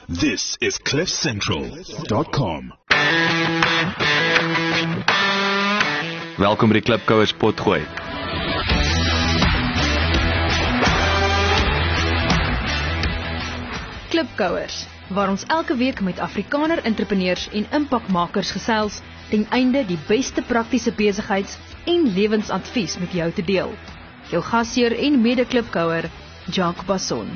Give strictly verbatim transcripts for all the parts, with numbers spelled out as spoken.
This is cliff central dot com. Welkom by die Klipkouers Potgooi. Klipkouers, waar ons elke week met Afrikaner entrepreneurs en impakmakers gesels, ten einde die beste praktiese besigheids- en lewensadvies met jou te deel. Jou gasheer en mede-klipkouer, Jacques Basson.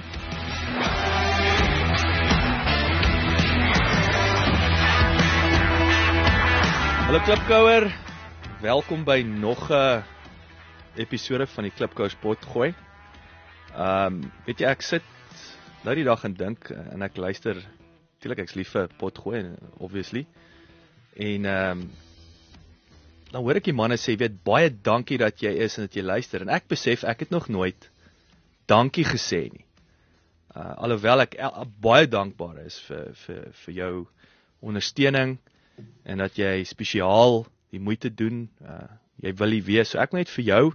Hallo Klipkouer, welkom by nog 'n episode van die Klipkouers Potgooi. Um, weet jy, ek sit nou die dag en dink, en ek luister, natuurlijk ek's lief vir Potgooi, obviously, en um, dan hoor ek die manne sê, weet, baie dankie dat jy is en dat jy luister, en ek besef, ek het nog nooit dankie gesê nie, uh, alhoewel ek el, baie dankbaar is vir, vir, vir jou ondersteuning, en dat jy spesiaal die moeite doen, uh, jy wil hier wees, so ek wil net vir jou,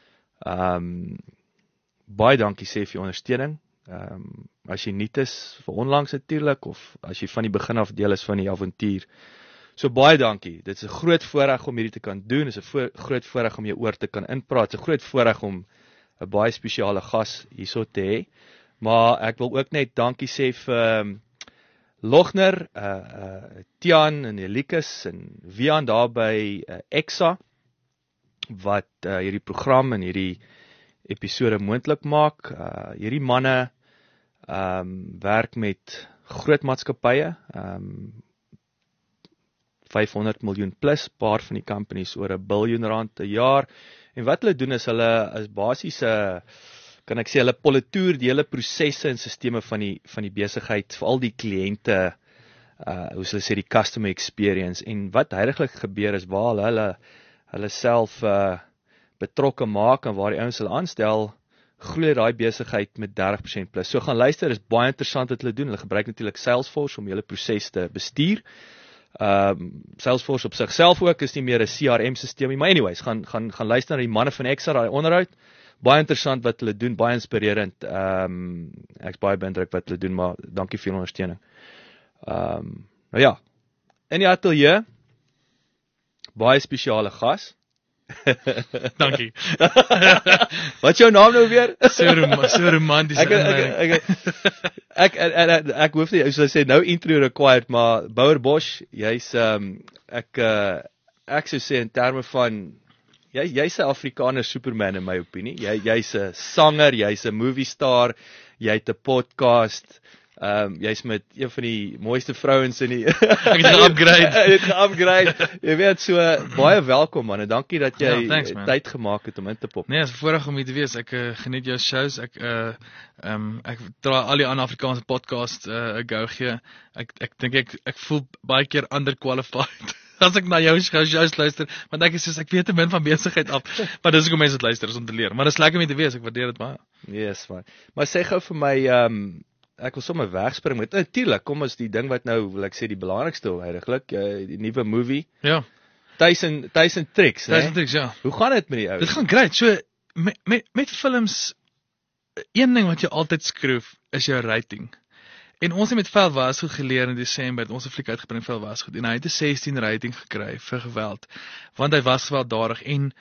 um, baie dankie sê vir jou ondersteuning, um, as jy niet is, vir onlangs natuurlijk, of as jy van die begin af deel is van die avontuur, so baie dankie, dit is 'n groot voorreg om hierdie te kan doen, dit is 'n voor, groot voorreg om jou oor te kan inpraat, dit is 'n groot voorreg om 'n baie spesiale gas hierso te hê, maar ek wil ook net dankie sê vir um, Logner, uh, uh, Tian en Elikus en Wian daar by uh, Exa, wat uh, hierdie program en hierdie episode moontlik maak. Uh, hierdie manne um, werk met groot maatskappye, um, vyfhonderd miljoen plus, paar van die companies oor 'n biljoen rand per jaar, en wat hulle doen is hulle is basies 'n kan ek sê, hulle politoer die hele prosesse en sisteme van die, van die besigheid, vir al die kliënte, uh, hoe hulle sê, die customer experience, en wat heiliglik gebeur is, waar hulle, hulle, hulle self uh, betrokke maak, en waar die ouens hulle aanstel, groei daai besigheid met dertig persent plus. So gaan luister, is baie interessant wat hulle doen, hulle gebruik natuurlik Salesforce om die hele proses te bestuur, um, Salesforce op sigself ook, is nie meer 'n C R M-systeem, maar anyways, gaan, gaan, gaan luister na die manne van Exa, daai onderhoud, baie interessant wat hulle doen, baie inspirerend, um, ek is baie beïndruk wat hulle doen, maar dankie vir julle ondersteuning. Um, nou ja, in die atelier, baie spesiale gas. Dankie. Wat is jou naam nou weer? So, rom so romantisch. Ek, ek, ek, ek, ek, ek, ek, ek hoef nie, soos hy sê, nou intro required, maar Bouwer Bosch, jy's, um, ek, uh, ek sou sê in terme van, Jy jy's 'n Afrikaner Superman in my opinie. Jy jy's 'n sanger, jy's 'n movie star, jy het 'n podcast. Ehm um, jy's met een van die mooiste vrouens in die Ek het ge-upgrade. Ek het ge-upgrade. Jy weet, so baie welkom man en dankie dat jy ja, thanks, tyd gemaak het om in te pop. Nee, is 'n voorreg om hier te wees. Ek uh, geniet jou shows. Ek uh ehm um, ek dra al die ander Afrikaanse podcasts 'n uh, go gee. Ek ek dink ek ek voel baie keer underqualified. As ek na jou shows luister, want ek is soos, ek weet te min van besigheid af, maar dis hoekom mense dit luister, is om te leer, maar dis lekker om te wees, ek waardeer dit baie. Yes man, maar sê gou vir my, um, ek wil sommer wegspring met, natuurlijk, kom ons die ding wat nou, wil ek sê, die belangrikste eigenlijk, die nuwe movie, ja. Tyson, Tyson Tricks, Tyson Tricks, ja. Hoe gaan dit met die ou? Dit gaan great, so, met, met, met films, een ding wat jy altyd skroef, is jou rating. En ons het met Vel Wasgoed geleer in Desember, het ons 'n fliek uitgebring Vel Wasgoed, en hy het 'n sestien rating gekry vir geweld, want hy was gewelddadig, en,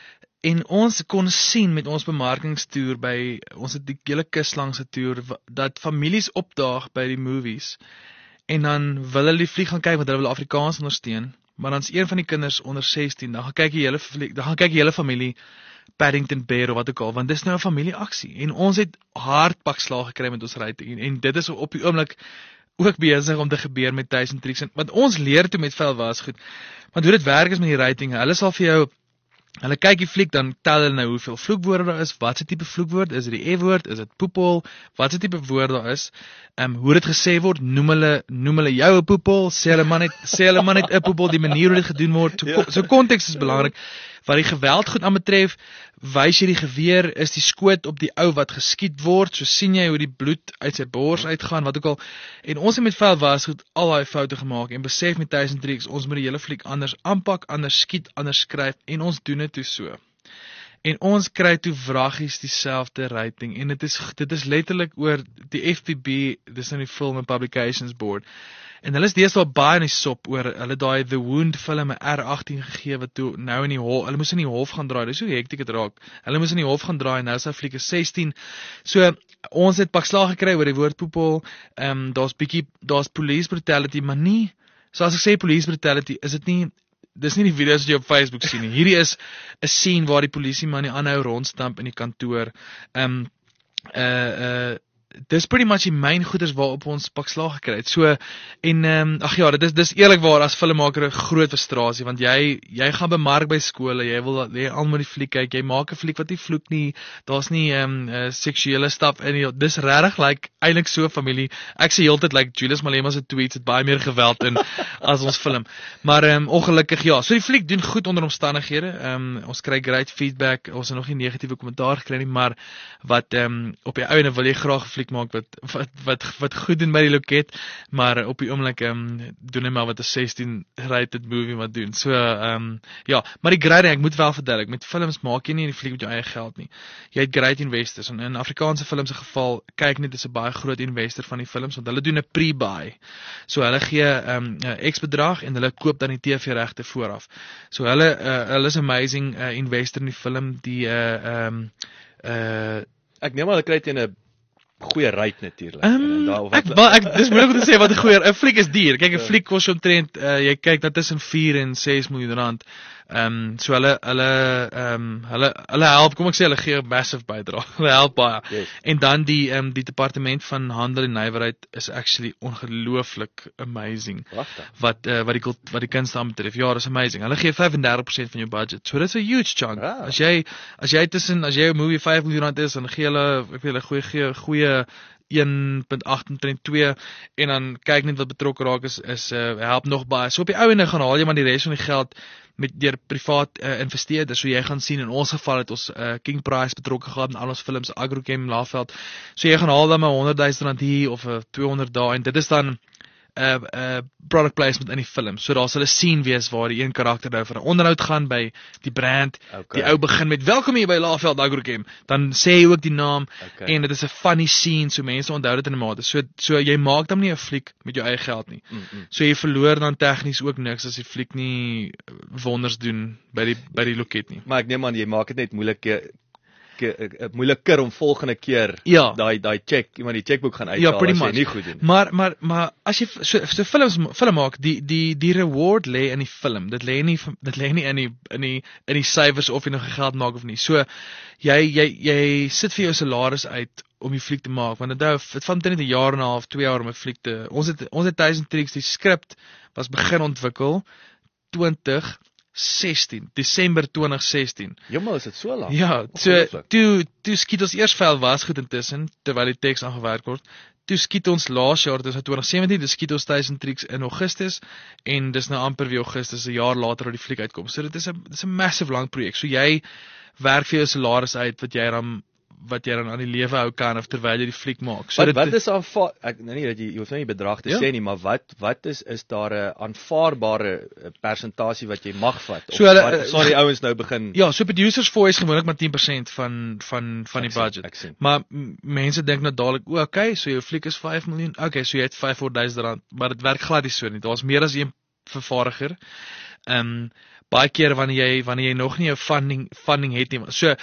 en ons kon sien met ons bemarkingstoer by, ons het die hele kuslangse toer, dat families opdaag by die movies, en dan wil hulle die fliek gaan kyk, want hulle wil Afrikaans ondersteun, maar dan is een van die kinders onder sestien, dan gaan kyk die hele fliek, dan gaan kyk die hele familie, Paddington Bear of wat ook al, want dis nou 'n familieaksie, en ons het hardpakslag gekry met ons rating, en, en dit is op die oomblik ook besig om te gebeur met Tyson Tricks, want ons leer toe met Vel Wasgoed, want hoe dit werk is met die rating, hulle sal vir jou, hulle kyk die fliek, dan tel hulle nou hoeveel vloekwoorde daar is, wat se tipe vloekwoord, is dit die E-woord, is dit poepel, wat se tipe woord daar is, um, hoe dit gesê word, noem hulle, noem hulle jou 'n poepel, sê hulle maar net, sê hulle maar net 'n poepel, die manier hoe dit gedoen word, so, so konteks is belangrik, wat die geweld goed aanbetref, wys jy die geweer, is die skoot op die ou wat geskiet word, so sien jy hoe die bloed uit sy bors uitgaan, wat ook al, en ons het met Vel Wasgoed al daai foute gemaak, en besef met Tyson Tricks, ons moet die hele fliek anders aanpak, anders skiet, anders skryf, en ons doen dit toe so. En ons kry toe wraggies dieselfde rating en dit is dit is letterlik oor die F P B, dis nou die Film and Publications Board. En hulle is deesdae baie in die sop oor hulle daai The Wound film 'n R agttien gegee wat toe nou in die hof, hulle moes in die hof gaan draai. Dis hoe hektiek dit raak. Hulle moes in die hof gaan draai en nou is hy fliek is sestien. So ons het pak slag gekry oor die woord poepel. Ehm um, daar's bietjie daar's police brutality, maar nie so as ek sê police brutality, is dit nie dis nie die video's wat jy op Facebook sien nie. Hierdie is 'n scene waar die polisie man die aanhou rondstamp in die kantoor. Ehm um, uh uh dis pretty much die myn goeders waarop ons pak slag gekry het. So en ehm um, ag ja, dit is dis eerlikwaar as filmmaker 'n groot frustrasie want jy jy gaan bemark by skole, jy wil jy almal die fliek kyk, jy maak 'n fliek wat nie vloek nie, daar's nie ehm um, uh, seksuele stap in nie. Dis regtig like eintlik so familie. Ek sê heeltyd like Julius Malema se tweets het baie meer geweld in as ons film. Maar ehm um, ongelukkig ja, so die fliek doen goed onder omstandighede. Ehm um, ons kry great feedback. Ons het nog nie negatiewe kommentaar gekry nie, maar wat ehm um, op die einde wil jy graag 'n fliek maak wat wat wat wat goed doen by die loket, maar op die oomblik ehm um, doen hy maar wat 'n sestien rated movie wat doen. So ehm um, ja, maar die grading, ek moet wel verduidelik, met films maak jy nie die fliek met jou eie geld nie. Jy het great investors en in Afrikaanse films se geval kyk net is 'n baie groot investor van die films want hulle doen 'n pre-buy. So hulle gee ehm um, 'n X bedrag en hulle koop dan die T V regte vooraf. So hulle uh, hulle is amazing uh, investor in die film, die uh ehm um, uh Ek neem maar hulle kry teen 'n goeie rate natuurlik. Um, ek ek dis moeilik om te sê wat 'n goeie 'n fliek is duur. Kyk, 'n ja. fliek kos omtrent uh, jy kyk dat tussen vier en ses miljoen rand. Ehm um, so hulle hulle ehm um, hulle hulle help, kom ek sê hulle gee 'n massive bydrae. Hulle help baie. Yes. En dan die ehm um, die departement van handel en nywerheid is actually ongelooflik amazing. Wagte. Wat uh, wat die wat die kunste aanbetref. Ja, dis amazing. Hulle gee vyf en dertig persent van jou budget. So dis 'n huge chunk. Ah. As jy as jy tussen as jy 'n movie vyf miljoen rand is, dan gee hulle ek weet hulle goeie gee goeie een komma agt twee en dan kyk net wat betrokke raak is is uh, help nog baie. So op die ou ende gaan haal jy maar die res van die geld met deur privaat uh, investeerders. So jy gaan sien in ons geval het ons uh, King Price betrokke gehad in al ons films, Agrochem, Laveld. So jy gaan haal dan maar honderd duisend rand hier of uh, tweehonderd daar en dit is dan 'n uh, uh, product placement in die film. So daar sal 'n scene wees waar die een karakter nou vir 'n onderhoud gaan by die brand. Okay. Die ou begin met welkom hier by Laveld Agrochem. Dan sê hy ook die naam okay. En dit is 'n funny scene, so mense onthou dit in 'n mate. So so jy maak dan nie 'n fliek met jou eie geld nie. Mm -mm. So jy verloor dan tegnies ook niks as die fliek nie wonders doen by die by die loket nie. Maar ek neem aan jy maak dit net moeilik moeiliker om volgende keer ja. daai daai check, iemand die checkboek gaan uithaal ja, as jy nie goed doen. Maar maar maar as jy so, so films film maak, die die die reward lê in die film. Dit lê nie dit lê nie in die in die in die syfers of jy nog geld maak of nie. So jy jy jy sit vir jou salaris uit om die fliek te maak, want dit dit vat net 'n jaar en 'n half, twee jaar om 'n fliek te. Ons het ons het Thousand Tricks, die skrip was begin ontwikkel twintig sestien, Desember twintig sestien. Jomal, is dit so lank? Ja, so toe toe skiet ons eers vel was goed intussen terwyl die teks aangewerk word. Toe skiet ons laas jaar, dis nou twintig sewentien, dis skiet ons Thousand Tricks in Augustus en dis nou amper weer Augustus 'n jaar later dat die fliek uitkom. So dit is 'n dis 'n massive lang projek. So jy werk vir jou salaris uit wat jy dan wat jy dan aan die lewe hou kan of terwyl jy die fliek maak. So wat, dit, wat is aanvaar ek nou nie dat jy jy hoef nou nie bedrag te ja. sê nie, maar wat wat is is daar 'n aanvaarbare persentasie wat jy mag vat? Of so hulle wat, sorry die ouens nou begin. Ja, so producers voice gewoonlik maar tien persent van van van die budget. Maar mense dink nou dadelik, o, okay, so jou fliek is vyf miljoen. Okay, so jy het vyfhonderd duisend rand, maar dit werk glad nie so nie. Daar's meer as een vervaardiger. Ehm um, baie keer wanneer jy wanneer jy nog nie 'n funding funding het nie. So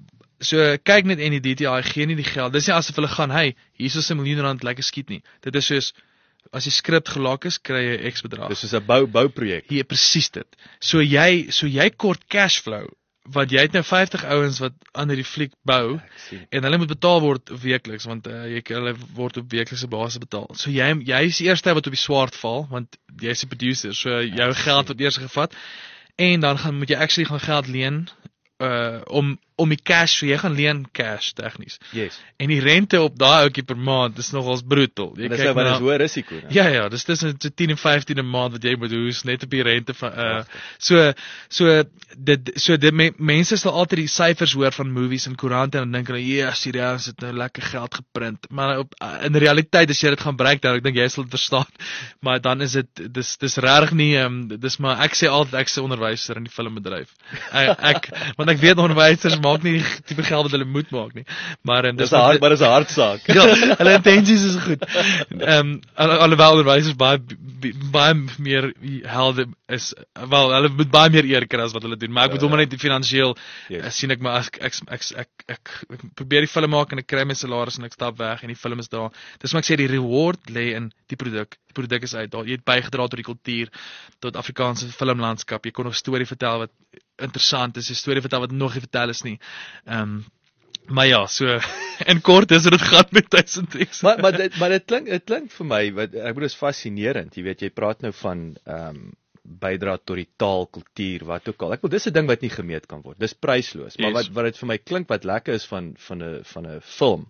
So kyk net en die D T I gee nie die geld. Dis nie asof hulle gaan, hey, hier is 'n miljoen rand lekker skiet nie. Dit is soos as die skrip gelaak is, kry jy X bedrag. Dis soos 'n bou bouprojek. Ja, presies dit. So jy so jy kort cash flow want jy het nou vyftig ouens wat aan hierdie fliek bou en hulle moet betaal word weekliks want uh, jy hulle word op weeklikse basis betaal. So jy jy is die eerste wat op die swart val want jy's die producer. So jou geld word eers gevat en dan gaan moet jy actually gaan geld leen uh om om die cash, so jy gaan leen cash tegnies. Yes. En die rente op daai ouetjie per maand is nogals brutal. Jy kyk maar, dis 'n hoë risiko, né? Ja ja, dis tussen tien en vyftien 'n maand wat jy moet hoes net op die rente van uh so so dit so dit me, mense sal altyd die syfers hoor van movies en koerante en dan dink hulle, "Ja, serieus, het nou lekker geld geprint." Maar op in realiteit as jy dit gaan breek dan ek dink jy sal dit verstaan. Maar dan is dit dis dis regtig nie um, dis maar ek sê altyd ek sê onderwyser in die filmbedryf. Ek, ek want ek weet onderwysers maak nie die tipe geld wat hulle moet maak nie. Maar um, dis 'n hard, maar dis 'n hartsaak. Ja, hulle intensies is goed. Ehm um, alhoewel onderwysers baie baie meer helde is, wel hulle moet baie meer eer kry as wat hulle doen, maar ek bedoel maar net finansiëel yes. sien ek maar as ek ek ek, ek ek ek probeer die film maak en ek kry my salaris en ek stap weg en die film is daar. Dis maar ek sê die reward lê in die produk. Die produk is uit daar. Jy het bygedra tot die kultuur, tot Afrikaanse filmlandskap. Jy kon 'n storie vertel wat interessant is, 'n storie vertel wat nog nie vertel is nie. Ehm um, Maar ja, so in kort is dit gaan met duisend tricks. Maar maar dit maar dit klink dit klink vir my wat ek bedoel is fascinerend. Jy weet jy praat nou van ehm um, bydra tot die taal, kultuur, wat ook al. Ek wil dis 'n ding wat nie gemeet kan word. Dis prysloos. Maar wat wat dit vir my klink wat lekker is van van 'n van 'n film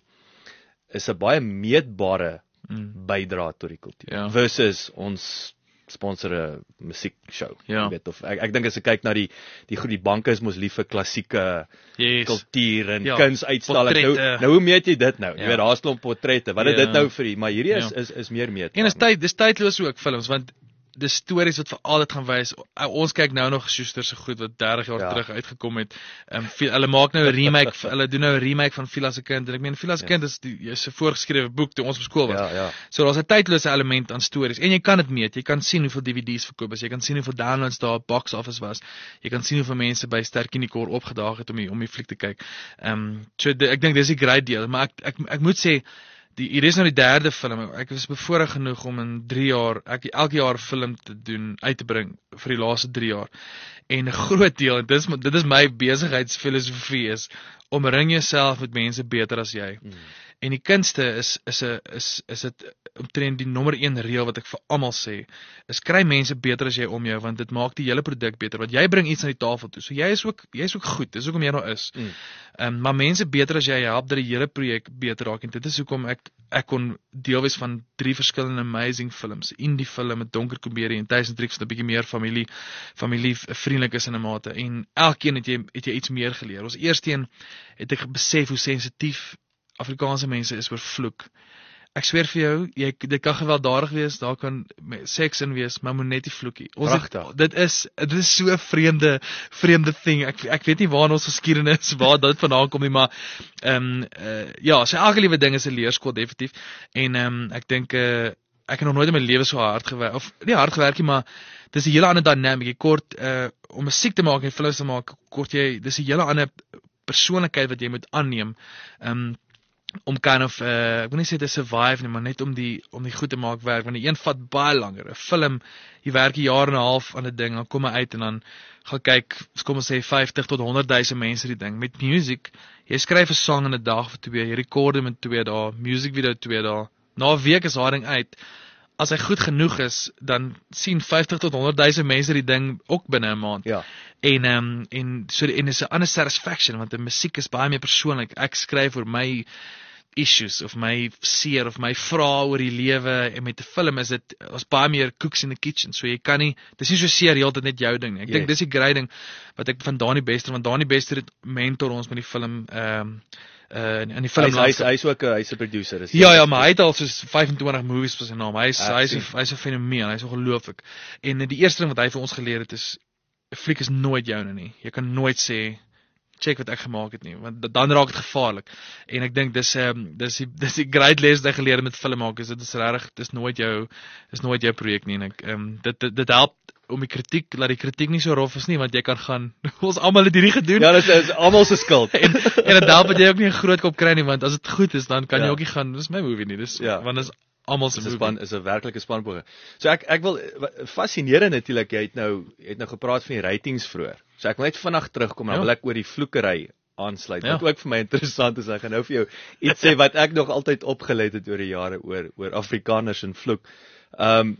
is 'n baie meetbare mm. bydra tot die kultuur ja. versus ons sponsor 'n musiekshow. Ja. Jy weet of ek ek dink as ek kyk na die die goed die banke is mos lief vir klassieke yes. kultuur en ja. kunsuitstallings. Nou, nou hoe meet jy dit nou? Jy ja. weet daar's 'n klomp portrette. Wat is ja. dit nou vir die? Maar hierdie is ja. is is meer meetbaar. En is tyd, dis tydloos ook films want dis stories wat vir altyd gaan wys. Ons kyk nou nog Schuster se goed wat dertig jaar ja. terug uitgekom het. Ehm um, hulle maak nou 'n remake, hulle doen nou 'n remake van Vila se kind en ek meen Vila se kind is die is 'n voorgeskrewe boek toe ons op skool was. Ja, ja. So daar's 'n tydlose element aan stories en jy kan dit meet. Jy kan sien hoeveel D V D's verkoop is, jy kan sien hoeveel downloads daar op box office was. Jy kan sien hoeveel mense by Ster-Kinekor opgedaag het om die, om die fliek te kyk. Ehm um, so de, ek dink dis die great deel, maar ek ek ek moet sê Die, hier is nou die derde film. Ek was bevoorreg genoeg om in drie jaar, ek elke jaar 'n film te doen, uit te bring vir die laaste drie jaar. En 'n groot deel, en dit is dit is my besigheidsfilosofie is omring jouself met mense beter as jy. Mm. En die kunste is is 'n is is dit omtrent die nommer een reël wat ek vir almal sê, is kry mense beter as jy om jou want dit maak die hele produk beter want jy bring iets aan die tafel toe. So jy is ook jy is ook goed. Dis hoekom jy daar is. Ehm mm. um, maar mense beter as jy help dat die hele projek beter raak en dit is hoekom ek ek kon deel wees van drie verskillende amazing films. Indie film met donker komedie en duisend tricks wat 'n bietjie meer familie familie vriendelik is in 'n mate en elkeen het jy het jy iets meer geleer. Ons eerste een het ek besef hoe sensitief Afrikaanse mense is oor vloek. Ek sweer vir jou, jy dit kan gewelddadig wees, daar kan seks in wees, maar moet net nie vloekie. Ons het, dit is dit is so 'n vreemde vreemde ding. Ek ek weet nie waar in ons geskiedenis waar dit vandaan kom nie, maar ehm um, uh, ja, so elke liewe ding is 'n leerskool definitief. En ehm um, ek dink uh, ek het nog nooit in my lewe so hard gewerk of nie hard gewerk nie, maar dis 'n hele ander dynamiek. Jy kort uh, om musiek te maak en films te maak, kort jy dis 'n hele ander persoonlikheid wat jy moet aanneem. Ehm um, om kind of uh, ek wil nie sê dit survive nie, maar net om die om die goed te maak werk want die een vat baie langer. 'n Film, jy werk 'n jaar en 'n half aan 'n ding, dan kom hy uit en dan gaan kyk, kom ons sê vyftig tot honderd duisend mense die ding. Met music, jy skryf 'n song in 'n dag of twee, jy rekorde met twee dae, music video twee dae. Na 'n week is haar ding uit. As hy goed genoeg is, dan sien vyftig tot honderd duisend mense die ding ook binne 'n maand. Ja. En ehm um, en so en is 'n ander satisfaction want die musiek is baie meer persoonlik. Ek skryf oor my issues of my seer of my vrae oor die lewe en met 'n film is dit ons baie meer cooks in the kitchen. So jy kan nie dis nie so seer heeltyd net jou ding nie. Ek yes. dink dis die grading wat ek van Dani Bester want Dani Bester het mentor ons met die film ehm um, uh in die film hy's hy hy's ook 'n hy's 'n producer is. Ja ja, maar hy het al soos vyfentwintig movies op sy naam. Hy's hy's hy's 'n fenomeen. Hy's ongelooflik. En die eerste ding wat hy vir ons geleer het is 'n fliek is nooit joune nie. Jy kan nooit sê check wat ek gemaak het nie, want dan raak dit gevaarlik. En ek dink dis ehm um, dis die dis die great les wat ek geleer het met film maak is dit is regtig dis nooit jou is nooit jou projek nie en ek ehm um, dit, dit dit help om die kritiek laat die kritiek nie so rof is nie want jy kan gaan ons almal het hierdie gedoen. Ja, dit is almal se skuld. en en dit help dat jy ook nie 'n groot kop kry nie want as dit goed is dan kan ja. jy ook nie gaan dis my movie nie. Dis ja. want dit is almal se movie. Span is 'n werklike spanpoging. So ek ek wil fascinerend natuurlik jy het nou jy het nou gepraat van die ratings vroeër. So ek wil net vinnig terugkom en ja. wil ek oor die vloekery aansluit. Wat ja. ook vir my interessant is, ek gaan nou vir jou iets sê wat ek nog altyd opgelet het oor die jare oor oor Afrikaners en vloek. Ehm um,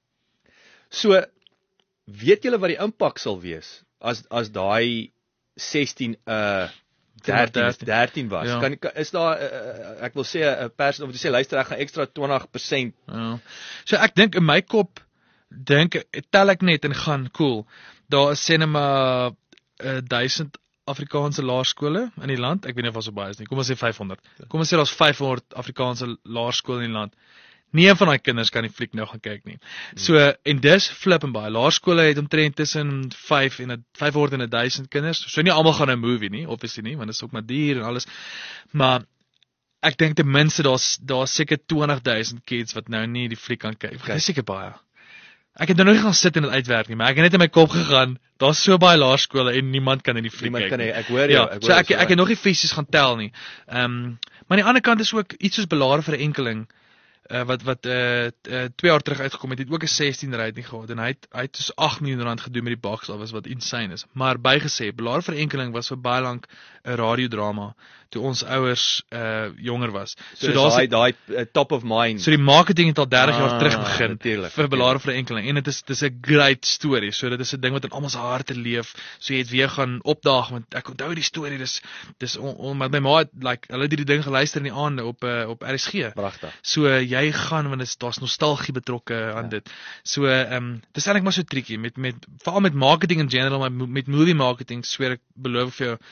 so weet julle wat die impak sal wees as as daai sestien uh dertien dertien was. Ja. Kan is daar uh, ek wil sê 'n pers of jy sê luister ek gaan ekstra twintig persent. Ja. So ek dink in my kop dink tel ek net en gaan cool. Daar is cinema uh, duisend Afrikaanse laerskole in die land. Ek weet nie of ons so baie is nie. Kom ons sê vyfhonderd. Kom ons sê daar's vyfhonderd Afrikaanse laerskole in die land. Nie een van daai kinders kan die fliek nou gaan kyk nie. So en dis flip en baie. Laerskole het omtrent tussen vyf en vyfhonderd en duisend kinders. So nie almal gaan 'n movie nie, obviously nie, want dit is ook maar duur en alles. Maar ek dink ten minste daar's daar's seker twintig duisend kids wat nou nie die fliek kan kyk. Dis seker baie. Ek het nou nog nie gaan sit en dit uitwerk nie, maar ek het net in my kop gegaan, daar's so baie laerskole en niemand kan in die fliek kyk nie. Ek hoor ja, jou, ek so hoor ek ek het nog nie fisies gaan tel nie. Ehm um, maar aan die ander kant is ook iets soos Belare vir 'n enkeling uh, wat wat uh, uh, twee jaar terug uitgekom het, het ook 'n sestien rating gehad en hy het hy het so agt miljoen rand gedoen met die box office wat insane is. Maar bygesê, Belare vir 'n enkeling was vir baie lank 'n radiodrama toe ons ouers uh jonger was. So, so daar's daai daai uh, top of mind. So die marketing het al dertig ah, jaar terug begin natuurlijk, vir Belare vir 'n enkeling en dit is dis 'n great storie. So dit is 'n ding wat in almal se harte leef. So jy het weer gaan opdaag want ek onthou die storie. Dis dis on, on, met my ma het like hulle het hierdie ding geluister in die aande op uh, op R S G. Pragtig. So uh, jy gaan want dit daar's nostalgie betrokke aan ja. dit. So ehm um, dis eintlik maar so tricky met met veral met marketing in general, maar met movie marketing sweer ek beloof vir jou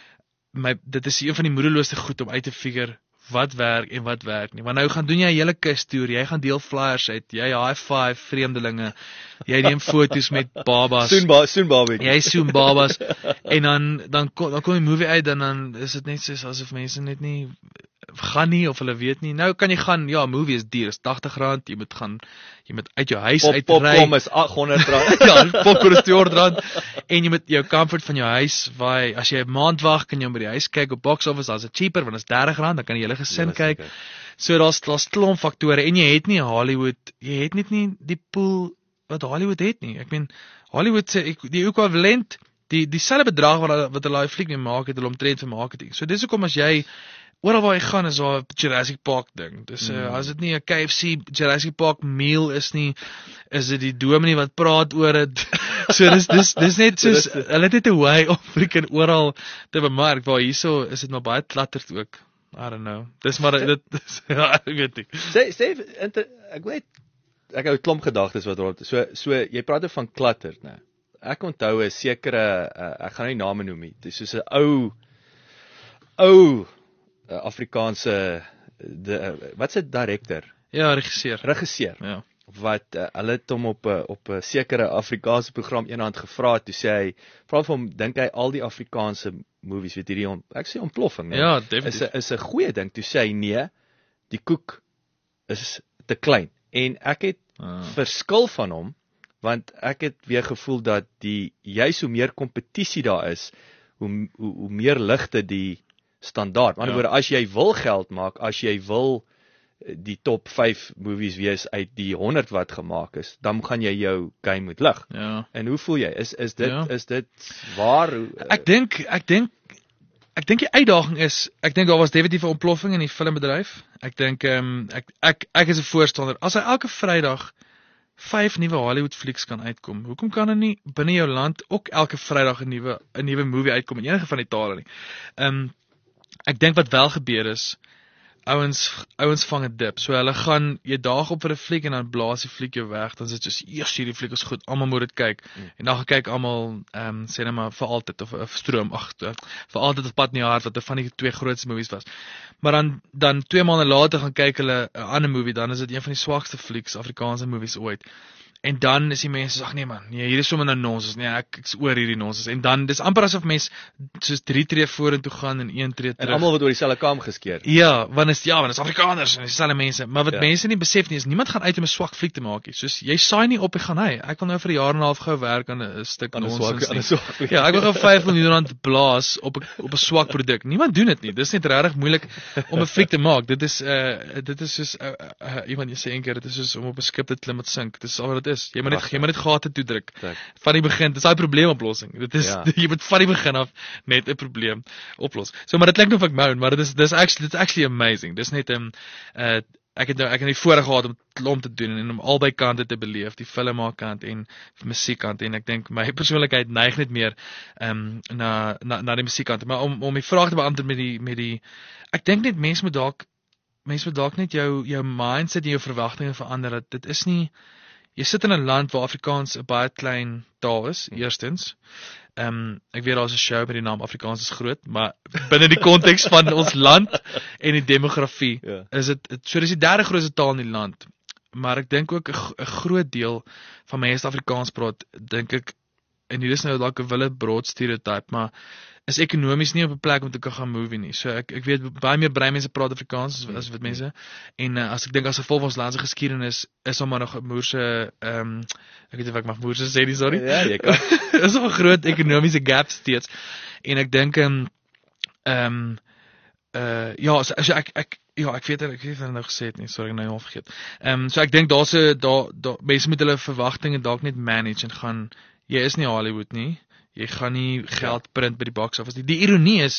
my dit is een van die moedeloosste goed om uit te figure wat werk en wat werk nie. Want nou gaan doen jy 'n hele kustoer, jy gaan deel flyers uit, jy high five vreemdelinge, jy neem foto's met babas. Soon ba soon babie. Jy soon babas en dan dan kom dan kom die movie uit en dan is dit net soos asof mense net nie gaan nie of hulle weet nie. Nou kan jy gaan, ja, movie is duur, is tagtig rand, jy moet gaan jy moet uit jou huis uitry. Popcorn is aghonderd rand. ja, popcorn is tweehonderd rand en jy moet jou comfort van jou huis, waar as jy 'n maand wag, kan jy by die huis kyk op box office, as dit cheaper want dit is dertig rand, dan kan jy hele gesin kyk. So daar's daar's klomp faktore en jy het nie Hollywood, jy het net nie die pool wat Hollywood het nie. Ek meen Hollywood se die ekwivalent, die dieselfde bedrag wat hulle wat hulle daai fliek mee maak, het hulle omtrent vir marketing. So dis hoekom as jy oral waar jy gaan is daar 'n Jurassic Park ding. Dis uh, as dit nie 'n K F C Jurassic Park meal is nie, is dit die dominee wat praat oor dit. So dis dis dis net soos hulle het net 'n way om freaking oral te bemark, waar hierso is dit maar baie klatterd ook. I don't know. Dis maar dit ja, ek weet nie. Sê sê ek weet ek het 'n klomp gedagtes wat rond. So so jy praat oor van klatterd, né? Ek onthou 'n sekere uh, ek gaan nie name noem nie. Dis soos 'n ou ou Uh, Afrikaanse de uh, wat se direkteur? Ja, regisseur. Regisseur. Ja. Wat uh, hulle het hom op 'n uh, op 'n uh, sekere Afrikaanse program eendag gevra, toe sê hy, vra vir hom, dink hy al die Afrikaanse movies weet hierdie on, ek sê ontploffing, nee. Ja, definitief. Is 'n is 'n goeie ding. Toe sê hy nee, die koek is te klein. En ek het ah. verskil van hom, want ek het weer gevoel dat die juis hoe meer kompetisie daar is, hoe hoe, hoe meer ligte die standaard. Maar ja. as jy wil geld maak, as jy wil die top vyf movies wees uit die honderd wat gemaak is, dan gaan jy jou game moet lig. Ja. En hoe voel jy? Is is dit ja. is dit waar? Ek dink ek dink ek dink die uitdaging is, ek dink daar was definitief 'n ontploffing in die filmbedryf. Ek dink ehm um, ek ek ek is 'n voorstander. As hy elke Vrydag vyf nuwe Hollywood flieks kan uitkom, hoekom kan er nie binne jou land ook elke Vrydag 'n nuwe 'n nuwe movie uitkom in enige van die tale nie? Ehm um, Ek dink wat wel gebeur is, ouens ouens vang 'n dip. So hulle gaan jy daag op vir 'n fliek en dan blaas die fliek jou weg. Dan is dit soos, "Eers hierdie fliek is goed, almal moet dit kyk." Mm. En dan gaan kyk almal ehm um, sê net maar vir altyd of 'n stroom, ag, vir altyd op pad in die hart wat 'n van die twee grootste movies was. Maar dan dan twee maande later gaan kyk hulle 'n ander movie, dan is dit een van die swakste flieks Afrikaanse movies ooit. En dan is die mense sê, ag nee man, nee, hier is sommer nou nonsens. Nee, ek ek's oor hierdie nonsens. En dan dis amper asof mense soos drie tree vorentoe gaan en een tree terug. En almal word oor dieselfde kam geskeer. Ja, want is ja, want is Afrikaners en dieselfde mense. Maar wat ja. mense nie besef nie is niemand gaan uit om 'n swak fliek te maak nie. Soos jy saai nie op en gaan hy. Ek wil nou vir 'n jaar en 'n half gou werk aan 'n stuk nonsens. Ja, ek wil gou vyf miljoen rand blaas op 'n op 'n swak produk. Niemand doen dit nie. Dis net regtig moeilik om 'n fliek te maak. Dit is uh dit is soos uh, uh, iemand jy sê een keer, dit is soos om op 'n skip te klim met sink. Dis al wat dit is. Jy moet net jy moet net gate toedruk. Van die begin, dit is daai probleemoplossing. Dit is ja. jy moet van die begin af net 'n probleem oplos. So maar dit klink nou of ek moan, maar dit is dis actually it's actually amazing. Dis net 'n um, uh ek het nou ek het die voorreg gehad om klomp te doen en om albei kante te beleef, die filmmaakant en musiekkant, en ek dink my persoonlikheid neig net meer ehm um, na na na die musiekkant. Maar om om die vraag te beantwoord met die met die ek dink net mense moet dalk mense moet dalk net jou jou mindset en jou verwagtinge verander. Dat dit is nie jy sit in 'n land waar Afrikaans 'n baie klein taal is, eerstens. Ehm um, ek weet daar's 'n show met die naam Afrikaans is groot, maar binne die konteks van ons land en die demografie Ja. is dit so dis die derde grootste taal in die land. Maar ek dink ook 'n g- 'n groot deel van mense wat Afrikaans praat, dink ek en hier is nou dalk 'n wille broad stereotype, maar is ekonomies nie op 'n plek om te kan gaan movie nie. So ek ek weet baie meer brein mense praat Afrikaans as as wat mense en uh, as ek dink as gevolg van ons land se geskiedenis is hom maar nog 'n moerse ehm um, ek weet nie wat ek mag moerse sê nie, sorry. Ja, jy kan. is nog 'n groot ekonomiese gap steeds. En ek dink ehm ehm uh ja, so, so ek ek ja, ek weet ek het dit nou gesê het nie, sorry, ek nou al vergeet. Ehm um, so ek dink daar's 'n daar daar mense met hulle verwagtinge dalk net manage en gaan jy is nie Hollywood nie. Jy gaan nie geld print by die box office nie. Die ironie is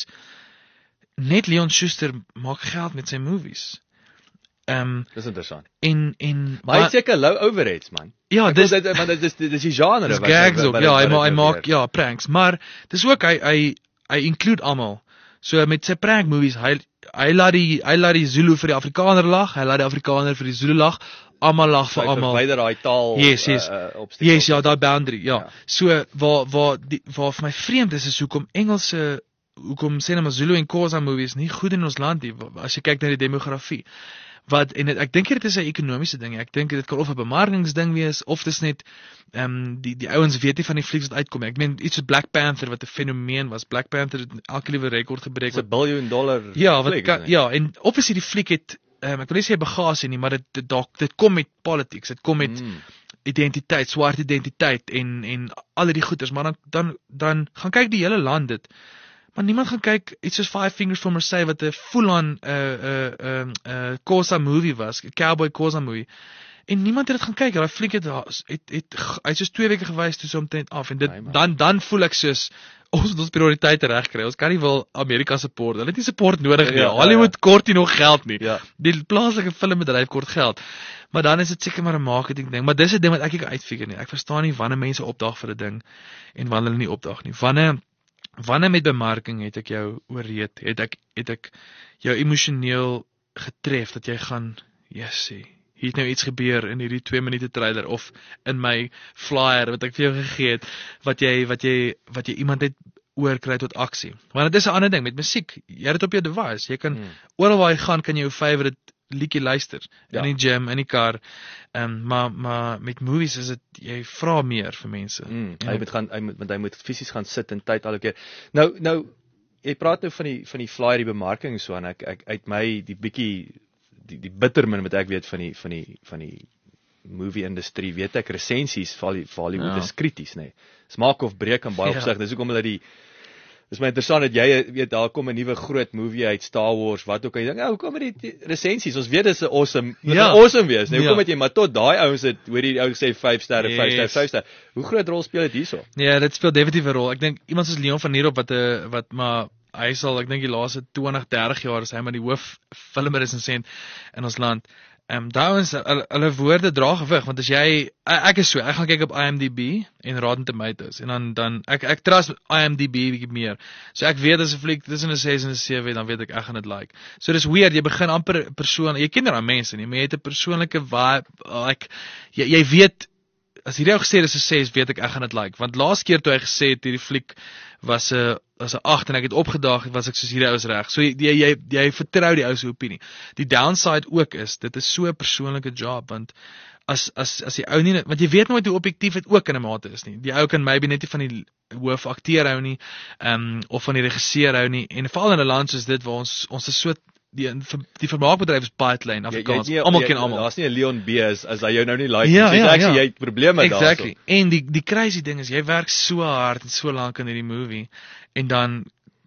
net Leon Schuster maak geld met sy movies. Ehm um, Dis interessant. en en Maar hy het seker low overheads man. ja, Ek dis wil dit want dit is dit is die genre dis wat gags ook. wat- Ja, wat hy dit ma hy probeer. maak ja, pranks, maar dis ook hy hy hy include almal. So met sy prank movies, hy hy laat die hy laat die Zulu vir die Afrikaner lag, hy laat die Afrikaner vir die Zulu lag, almal lag vir Hy almal. verwyder daai taal Yes, yes. uh, uh, obstakel. Yes, ja, daai boundary, ja. Ja. So waar waar die waar vir my vreemd is is hoekom Engelse hoekom sê net maar Zulu en Xhosa movies nie goed in ons land nie wa- as jy kyk na die demografie. Wat en het, ek dink dit is 'n ekonomiese ding. Ek dink dit kan of 'n bemarkingsding wees of dis net ehm um, die die ouens weet nie van die flieks wat uitkom nie. Ek meen iets soos Black Panther wat 'n fenomeen was. Black Panther het elke liewe rekord gebreek. Dis 'n biljoen dollar. Ja, wat fliek, kan, is dit? ja, en obviously die fliek het um, ek wil nie sê bagasie nie, maar dit dit dalk dit kom met politics, dit kom met Mm. identiteit, swart identiteit en en al die goeters, maar dan dan dan gaan kyk die hele land dit. Maar niemand gaan kyk iets soos Five Fingers for Marseille wat 'n full-on 'n 'n 'n 'n Xhosa movie was, 'n cowboy Xhosa movie. En niemand het dit gaan kyk. Daai fliek het het het, het hy soos twee weke gewys toe so omtrent af en dit Nee, man. dan dan voel ek soos ons moet ons prioriteite regkry. Ons kan nie wil Amerika support. Hulle het nie support nodig nie. Ja, ja, Hollywood ja. kort nie nog geld nie. Ja. Die plaaslike filmbedryf kort geld. Maar dan is dit seker maar 'n marketing ding. Maar dis 'n ding wat ek nie kan uitfigure nie. Ek verstaan nie wanneer mense opdag vir 'n ding en wanneer hulle nie opdag nie. Wanneer wanneer met bemarking het ek jou ooreed, het ek het ek jou emosioneel getref dat jy gaan, jessie, hier het nou iets gebeur in hierdie twee minute trailer of in my flyer wat ek vir jou gegee het wat jy wat jy wat jy iemand net oorkry tot aksie. Want dit is 'n ander ding met musiek. Jy het dit op jou device. Jy kan Hmm. oral waar jy gaan kan jy jou favourite liedjie luister Ja. in die gym, in die kar. Ehm um, maar maar met movies is dit jy vra meer vir mense. Mm, Ja. hy moet gaan hy moet want hy moet fisies gaan sit en tyd al keer. Nou nou jy praat nou van die van die flyer die bemarking en so en ek ek uit my die bietjie die die bittermin wat ek weet van die van die van die movie industrie weet ek resensies vir die vir Hollywood Ja. is krities nê. Nee. Smaak of breek in baie Ja. opsigte. Dis hoekom hulle die Dis my interessant dat jy weet daar kom 'n nuwe groot movie uit Star Wars wat ook al jy dink, "Ja, hoekom het die resensies? Ons weet dit is 'n awesome, dit Ja. gaan awesome wees." Nou Ja. hoekom het jy maar tot daai ouens het hoor die ou sê vyf sterre, vyf sterre, Yes. vyf sterre. Hoe groot rol speel dit hierso? Ja, dit speel definitief 'n rol. Ek dink iemand soos Leon van Nierop wat 'n wat maar hy sal ek dink die laaste twintig, dertig jaar is hy maar die hoof filmresensent in ons land. Ehm um, daarbens hulle, hulle woorde dra gewig want as jy ek is so, ek gaan kyk op I M D B en Rotten Tomatoes en dan dan ek ek trust I M D B bietjie meer. So ek weet as 'n fliek tussen 'n ses en 'n sewe dan weet ek ek gaan dit like. So dis weird, jy begin amper 'n persoon, jy ken daai mense nie, maar jy het 'n persoonlike vibe like jy jy weet as hierdie ou gesê het dis 'n ses, weet ek ek gaan dit like. Want laas keer toe hy gesê het hierdie fliek was 'n was 'n agt en ek het opgedaag, was ek soos hierdie ou is reg. So jy jy jy, jy vertrou die ou se opinie. Die downside ook is dit is so 'n persoonlike job want as as as die ou nie want jy weet nooit hoe objektief dit ook in 'n mate is nie. Die ou kan maybe net nie van die hoof akteur hou nie, ehm um, of van die regisseur hou nie. En veral in 'n land soos dit waar ons ons is so die die vermaakbedryf is baie klein Afrikaans. Almal ken almal. Daar's nie 'n Leon B as as hy jou nou nie like Ja, nie. Dis ja, actually ja. jy het probleme daarso. Exactly. En die die crazy ding is jy werk so hard en so lank in hierdie movie en dan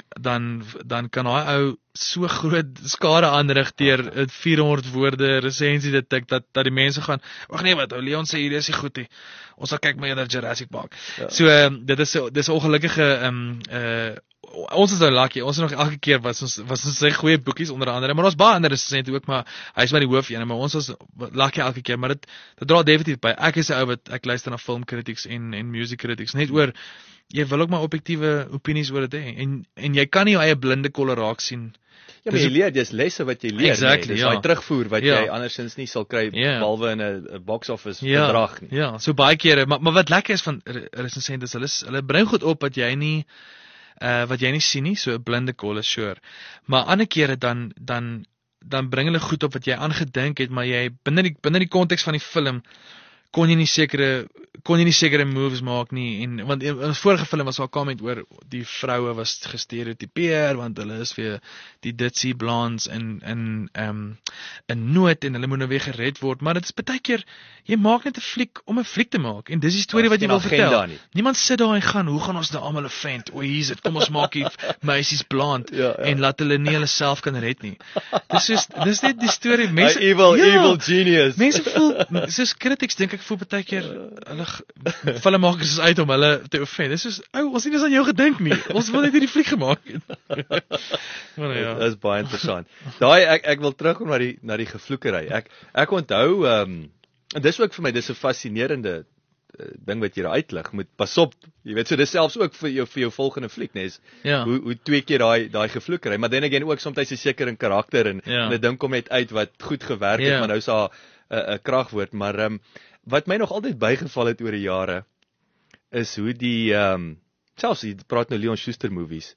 dan dan kan daai ou so groot skade aanrig deur vierhonderd woorde resensie dit tik dat dat die mense gaan wag nee wat ou Leon sê hier is nie goed nie. Ons sal kyk maar eerder Jurassic Park. Ja. So um, dit is so dis 'n ongelukkige ehm um, uh ons is nou lucky. Ons het nog elke keer was ons was ons sy goeie boekies onder andere, maar ons baie ander resensente ook, maar hy's maar die hoof een, maar ons was lucky elke keer, maar dit dit dra definitief by. Ek is 'n ou wat ek luister na film critics en en music critics net oor jy wil ook maar objektiewe opinies oor dit hê en en jy kan nie jou eie blinde kolle raak sien Ja, maar Dis jy leer, dis lesse wat jy leer, Exactly, nee. Dis ja. daai terugvoer wat Ja. jy andersins nie sal kry Ja. behalwe in 'n 'n box office Ja, bedrag nie. ja, so baie kere, maar maar wat lekker is van re- resensente is hulle is- hulle bring goed op wat jy nie uh wat jy nie sien nie, so 'n blinde call is sure. Maar ander kere dan dan dan bring hulle goed op wat jy aangedink het, maar jy binne die binne die konteks van die film kon jy nie sekere kon jy nie sekere moves maak nie en want in 'n vorige film was daar 'n comment oor die vroue was gestereotipeer want hulle is weer die ditsie blondes in in ehm um, in nood en hulle moet nou weer gered word, maar dit is baie keer jy maak net 'n fliek om 'n fliek te maak en dis die storie Daar's wat jy geen wil agenda vertel. nie. Niemand sit daar en gaan, hoe gaan ons nou almal 'n vent? O, hier's dit. Kom ons maak die meisies blond Ja, ja. en laat hulle nie hulle self kan red nie. Dis soos dis net die storie. My Mense evil, ja, evil genius. Mense voel soos critics dink ek voel baie keer hulle g- filmmakers is uit om hulle te offend. Dis soos ou, ons het nie eens aan jou gedink nie. Ons wil net hierdie fliek gemaak het. Maar ja. Dit is baie interessant. Daai ek ek wil terugkom na die na die gevloekery. Ek ek onthou ehm um, en dis ook vir my dis 'n fascinerende uh, ding wat jy daar uitlig. Moet pas op. Jy weet so dis selfs ook vir jou vir jou volgende fliek, nes. Ja. Hoe hoe twee keer daai daai gevloekery, maar dan again ook soms 'n sekere karakter en Ja. 'n ding kom net uit wat goed gewerk het, Ja. maar nou is daar 'n 'n kragwoord, maar ehm um, wat my nog altyd bygeval het oor die jare is hoe die ehm um, selfs jy praat nou Leon Schuster movies.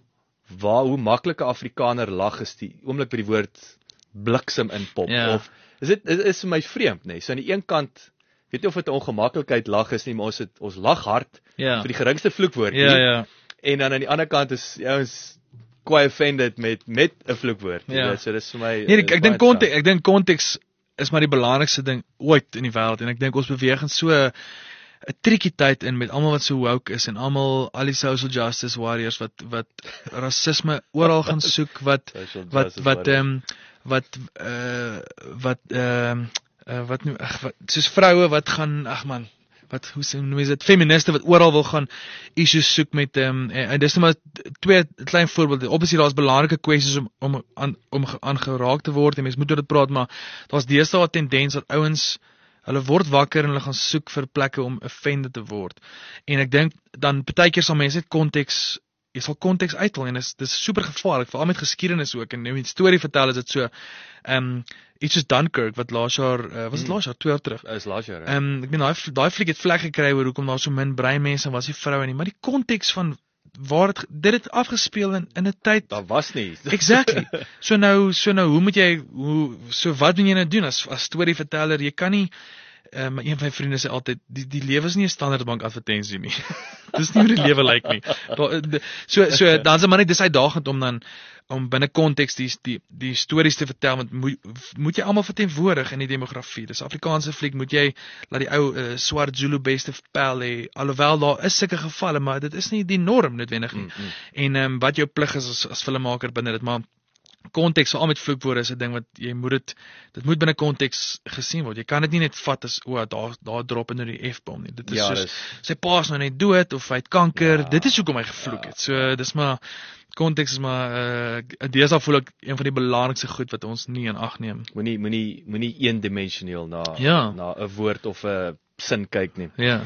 Waar hoe maklike Afrikaner lag is die oomblik by die woord bliksem inpop Ja. of is dit is, is vir my vreemd nê. Nee? So aan die een kant weet nie of dit 'n ongemaklikheid lag is nie, maar ons het ons lag hard Ja. vir die geringste vloekwoordjie. Ja, ja. En dan aan die ander kant is ons quite offended met met 'n vloekwoord. jy Ja. weet. So dis vir my Nee, ek, is ek baie dink konteks, ek dink konteks is maar die belangrikste ding ooit in die wêreld en ek dink ons beweeg in so 'n tricky tyd in met almal wat so woke is en almal al die social justice warriors wat wat rasisme oral gaan soek wat Social wat justice wat warriors. ehm um, wat uh wat ehm uh, wat nou ag wat soos vroue wat gaan ag man wat hoe sê noem jy dit feministe wat oral wil gaan issues soek met ehm um, en, en dis net maar twee klein voorbeelde. Obviously daar's belangrike kwessies om om aan om aangeraak te word en mense moet oor dit praat, maar daar's deesdae 'n tendens dat ouens hulle word wakker en hulle gaan soek vir plekke om offended te word. En ek dink dan baie keer sal mense net konteks jy sal konteks uithaal en dis dis super gevaarlik veral met geskiedenis ook en nou 'n storie vertel is dit so ehm um, iets soos Dunkirk wat laas jaar uh, was dit laas jaar twee jaar terug. is laas jaar. Ehm um, ek meen daai daai fliek het vlek gekry oor hoekom daar so min brein mense was, nie vroue nie, maar die konteks van waar dit dit het afgespeel in in 'n tyd Daar was nie. Exactly. So nou so nou hoe moet jy hoe so wat moet jy nou doen as as storieverteller? Jy kan nie uh, maar een van my vriende sê altyd die die lewe is nie 'n standaard bank advertensie nie. Dis nie hoe die lewe lyk nie. Daar de- so so dan is dit maar net dis uitdagend om dan om binne konteks die die die stories te vertel want moet moet jy almal verteenwoordig in die demografie. Dis Afrikaanse fliek moet jy laat die ou uh, swart Zulu beste pel hê alhoewel daar is sulke gevalle maar dit is nie die norm noodwendig nie. Mm, mm. En ehm um, wat jou plig is as as filmmaker binne dit maar konteks veral met vloekwoorde is 'n ding wat jy moet dit dit moet binne konteks gesien word. Jy kan dit nie net vat as o, daar daar drop nou die F-bom nie. Dit is Ja, soos dis- sy pa is nou net dood of hy het kanker. Ja, dit is hoekom hy gevloek ja, het. So dis maar konteks is maar uh deesdae voel ek een van die belangrikste goed wat ons nie in ag neem. Moenie moenie moenie eendimensioneel na Ja. na 'n woord of 'n sin kyk nie. Ja.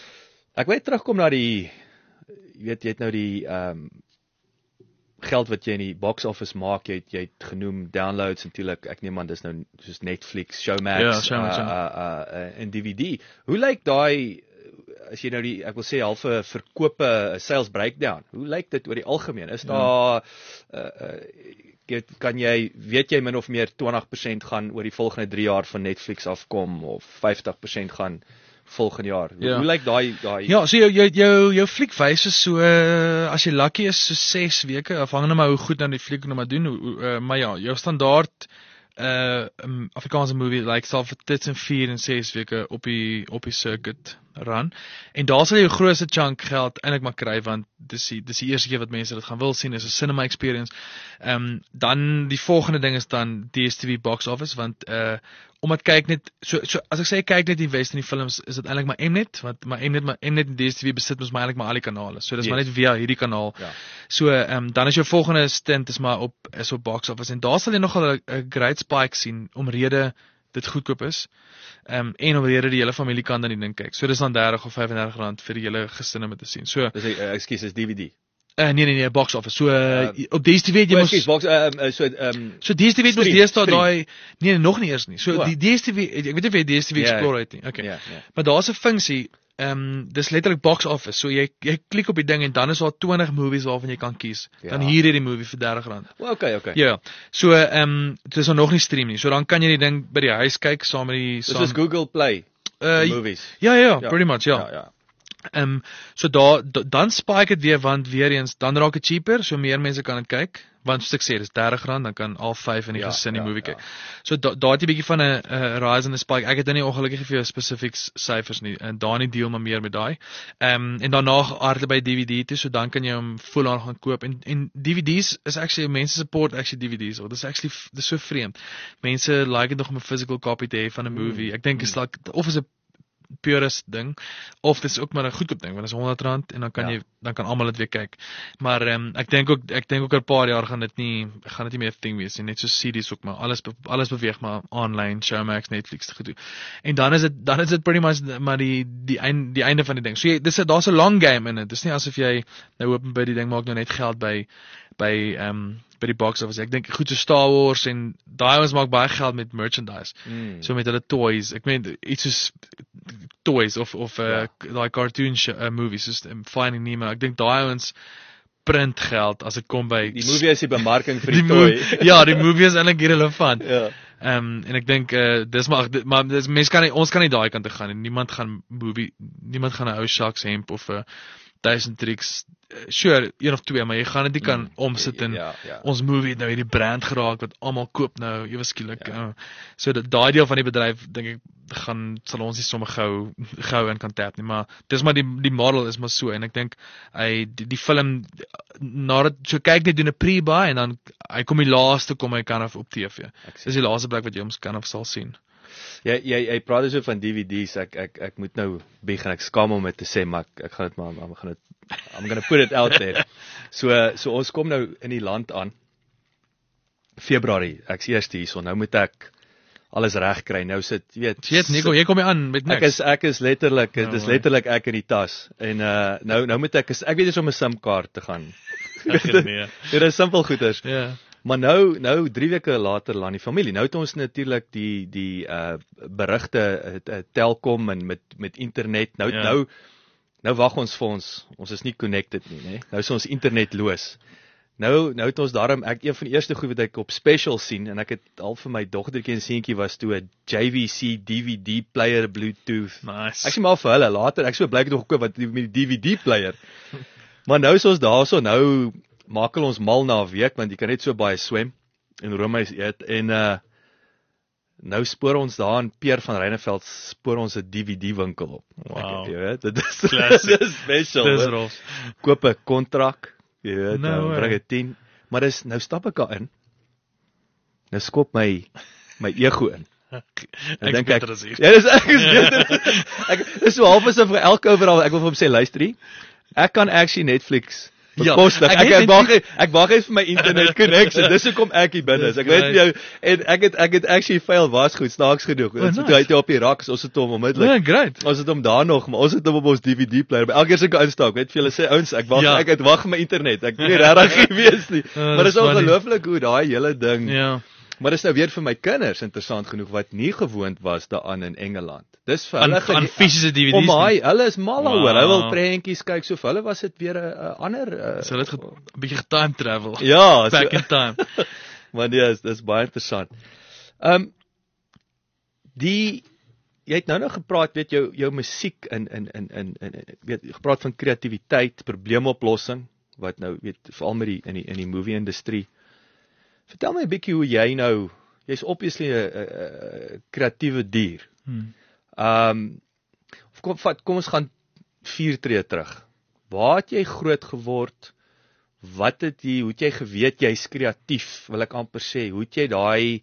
Ek wil net terugkom na die jy weet jy het nou die ehm um, geld wat jy in die box office maak, jy het, jy het genoem downloads natuurlik. Ek neem aan dis nou soos Netflix, Showmax, Ja, Showmax, uh, uh, uh, uh, en D V D. Hoe lyk daai as jy nou die ek wil sê halfe verkope sales breakdown. Hoe lyk dit oor die algemeen? Is daar uh, uh, kan jy weet jy min of meer twintig persent gaan oor die volgende drie jaar van Netflix afkom of vyftig persent gaan volgende jaar. Hoe, Ja. hoe lyk daai daai Ja, so jou jou jou, jou fliekwyse so uh, as jy lucky is so ses weke afhangende maar hoe goed dan die fliek nou maar doen. Hoe, uh, maar ja, jou standaard uh um, Afrikaanse movie like sal vir tussen vier en ses weke op die op die circuit run. En daar sal jy jou grootste chunk geld eintlik maar kry want dis die dis die eerste keer wat mense dit gaan wil sien is 'n cinema experience. Ehm um, dan die volgende ding is dan D S T V box office want uh omdat kyk net so so as ek sê kyk net die West in die films is dit eintlik maar Mnet want maar Mnet maar Mnet en D S T V besit mos maar eintlik maar al die kanale. So dis yes. maar net via hierdie kanaal. Ja. So ehm um, dan is jou volgende stint is maar op is op box office en daar sal jy nogal 'n great spike sien omrede dit goedkoop is. Ehm um, en omrede die hele familie kan dan die ding kyk. So dis dan dertig of vyf en dertig rand vir die hele gesin om te sien. So dis uh, ekskuus is D V D. Uh, nee nee nee, box office. So uh, Uh, op D S T V het jy Jy mos moet box um, uh, so um, So D S T V het mos Stream, deesdae stream. daai nee, nog nie eers nie. So O. die D S T V, ek weet nie of jy D S T V Ja, Explorer het nie. Okay. Ja, ja. Maar daar's 'n funksie, ehm um, dis letterlik box office. So jy jy klik op die ding en dan is daar twintig movies waarvan jy kan kies. Ja. Dan hier hierdie movie vir dertig rand. well, okay, okay. Ja. So ehm um, dit is nog nie stream nie. So dan kan jy die ding by die huis kyk saam met die Dis saam is Google Play uh, movies. Ja, ja, Ja. pretty much, ja. Ja, ja. Ehm um, so daar da, dan spike dit weer want weer eens dan raak dit cheaper, so meer mense kan dit kyk. Want soos ek sê, dis dertig rand, dan kan al vyf in die Ja, gesin die ja, movie ja. kyk. So daar da het jy 'n bietjie van 'n uh, rise en 'n spike. Ek het nou nie ongelukkig vir jou spesifiek syfers nie. En daar nie deel maar meer met daai. Ehm um, en daarna hardloop by D V D toe, so dan kan jy hom full aan gaan koop. En en D V Ds is actually mense support actually D V Ds. Or dis actually dis so vreemd. Mense like dit nog om 'n physical copy te hê van 'n movie. Mm, Ek dink is like of is 'n purist ding of dis ook maar 'n goedkoop ding want dit is honderd rand en dan kan Ja. jy dan kan almal dit weer kyk. Maar ehm um, ek dink ook ek dink ook oor 'n paar jaar gaan dit nie gaan dit nie meer 'n ding wees nie. Net so C Ds ook maar alles be- alles beweeg maar online, Showmax, Netflix te gedoen. En dan is dit dan is dit pretty much maar die die einde die einde van die ding. So jy dis 'n daar's 'n long game in dit. Dis nie asof jy nou hoop by die ding maak nou net geld by by ehm um, by die box office. Ek dink goed so Star Wars en daai ons maak baie geld met merchandise. Mm. So met hulle toys. Ek meen iets soos toys of of uh, Ja. daai cartoon show, uh, movies soos um, Finding Nemo. Ek dink daai ouens print geld as dit kom by Die movie is die bemarking vir die, die toy. mo- Ja, die movie is eintlik irrelevant. Ja. Ehm um, en ek dink uh, dis maar dit, maar dis mense kan nie ons kan nie daai kant toe gaan nie. Niemand gaan movie niemand gaan 'n ou Sharks hemp of 'n duisend tricks uh, sure een of twee, maar jy gaan dit nie kan Mm, omsit in ja, ja. ons movie het nou hierdie brand geraak wat almal koop nou ewe skielik. Ja. Ja. Uh, so dat daai deel van die bedryf dink ek gaan sal ons nie sommer gou gou in kan tap nie, maar dis maar die die model is maar so en ek dink hy die, die film nadat so kyk net doen 'n pre-buy en dan hy kom die laaste kom hy kan of op T V. Ek sien. Dis die laaste plek wat jy ons kan of sal sien. Jy jy jy praat so van D V Ds. Ek ek ek moet nou begin ek skaam om dit te sê, maar ek, ek gaan dit maar ek gaan dit I'm going to put it out there. So so ons kom nou in die land aan. Februarie. Ek's eers hierso. Nou moet ek alles reg kry. Nou sit, jy weet, Shit, Nico, jy kom hier aan met niks. Ek is ek is letterlik, No dit is way. letterlik ek in die tas. En uh nou nou moet ek is, ek weet eens om 'n SIM-kaart te gaan. Ag, nee. Dit is simpel goeders. Ja. Maar nou nou drie weke later land die familie. Nou het ons natuurlik die die uh berigte uh, Telkom en met met internet. Nou Ja. nou nou wag ons vir ons. Ons is nie connected nie, né? Nou is ons internetloos. Nou nou het ons daarom ek een van die eerste goed wat ek op special sien en ek het al vir my dogtertjie en seentjie was toe 'n J V C D V D player Bluetooth. Nice. Ek sê maar vir hulle later, ek sou blyk het nog gekoop wat met die D V D player. Maar nou is ons daarso, nou maak hulle ons mal na 'n week want jy kan net so baie swem en roomys eet en uh nou spoor ons daar in Peer van Reineveld spoor ons 'n D V D winkel op. Wow. Ek, jy weet, dit is Classic. dit is special. Dis hoor. rols. Koop 'n kontrak, jy weet, No nou way. bring dit tien, maar dis nou stap ek daarin. Nou skop my my ego in. Ek dink beter as hier. Ja, dis ek is beter. Ek dis so half asof vir elke overal ek wil vir hom sê luister hier. Ek kan actually Netflix Ja, bekostig. ek Ek weet ek wag ek wag net vir my internet connection. Dis hoekom ek hier binne is. Ek Dis weet jou en ek het ek het actually fail was goed snaaks genoeg. Oh, Dit nice. toe hy toe op die rak, ons het hom onmiddellik. Ja, great. Ons het hom daar nog, maar ons het hom op ons D V D player. By elke keer as ek instap, weet vir julle sê ouens, ek wag Ja. ek het wag vir my internet. Ek weet nie regtig wie wees nie. Uh, Maar dis dis funny. ongelooflik hoe daai hele ding. Ja. Maar dis nou weer vir my kinders interessant genoeg wat nie gewoond was daaraan in Engeland. Dis vir Aan hulle aan fisiese D V Ds. Om nie. my, hulle is mal Wow. daaroor. Hulle wil prentjies kyk, so vir hulle was dit weer 'n uh, ander uh, So dit 'n bietjie time travel. ja, Back so, in time. maar nee, dis dis baie interessant. Ehm um, die jy het nou nog gepraat, weet jou jou musiek in in in in in weet gepraat van kreatiwiteit, probleemoplossing wat nou weet veral met die in die in die movie industrie. Vertel my 'n bietjie hoe jy nou, jy's obviously 'n 'n kreatiewe dier. Hmm. Ehm um, kom vat kom ons gaan vier tree terug. Waar het jy groot geword? Wat het jy, hoe het jy geweet jy's kreatief? Wil ek amper sê, hoe het jy daai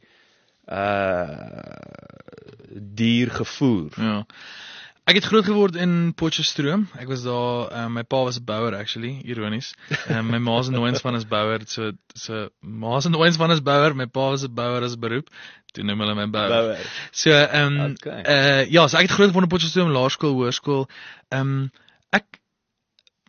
uh dier gevoer? Ja. Ek het groot geword in Potchefstroom. Ek was daar, um, my pa was 'n bouer actually, ironies. Um, my ma se nooiens van is bouer, so so ma se nooiens van is bouer, my pa was 'n bouer as beroep. Toe noem hulle my bouer. Bouer. So ehm um, Okay. uh, ja, so ek het groot geword in Potchefstroom, laerskool, hoërskool. Ehm um, ek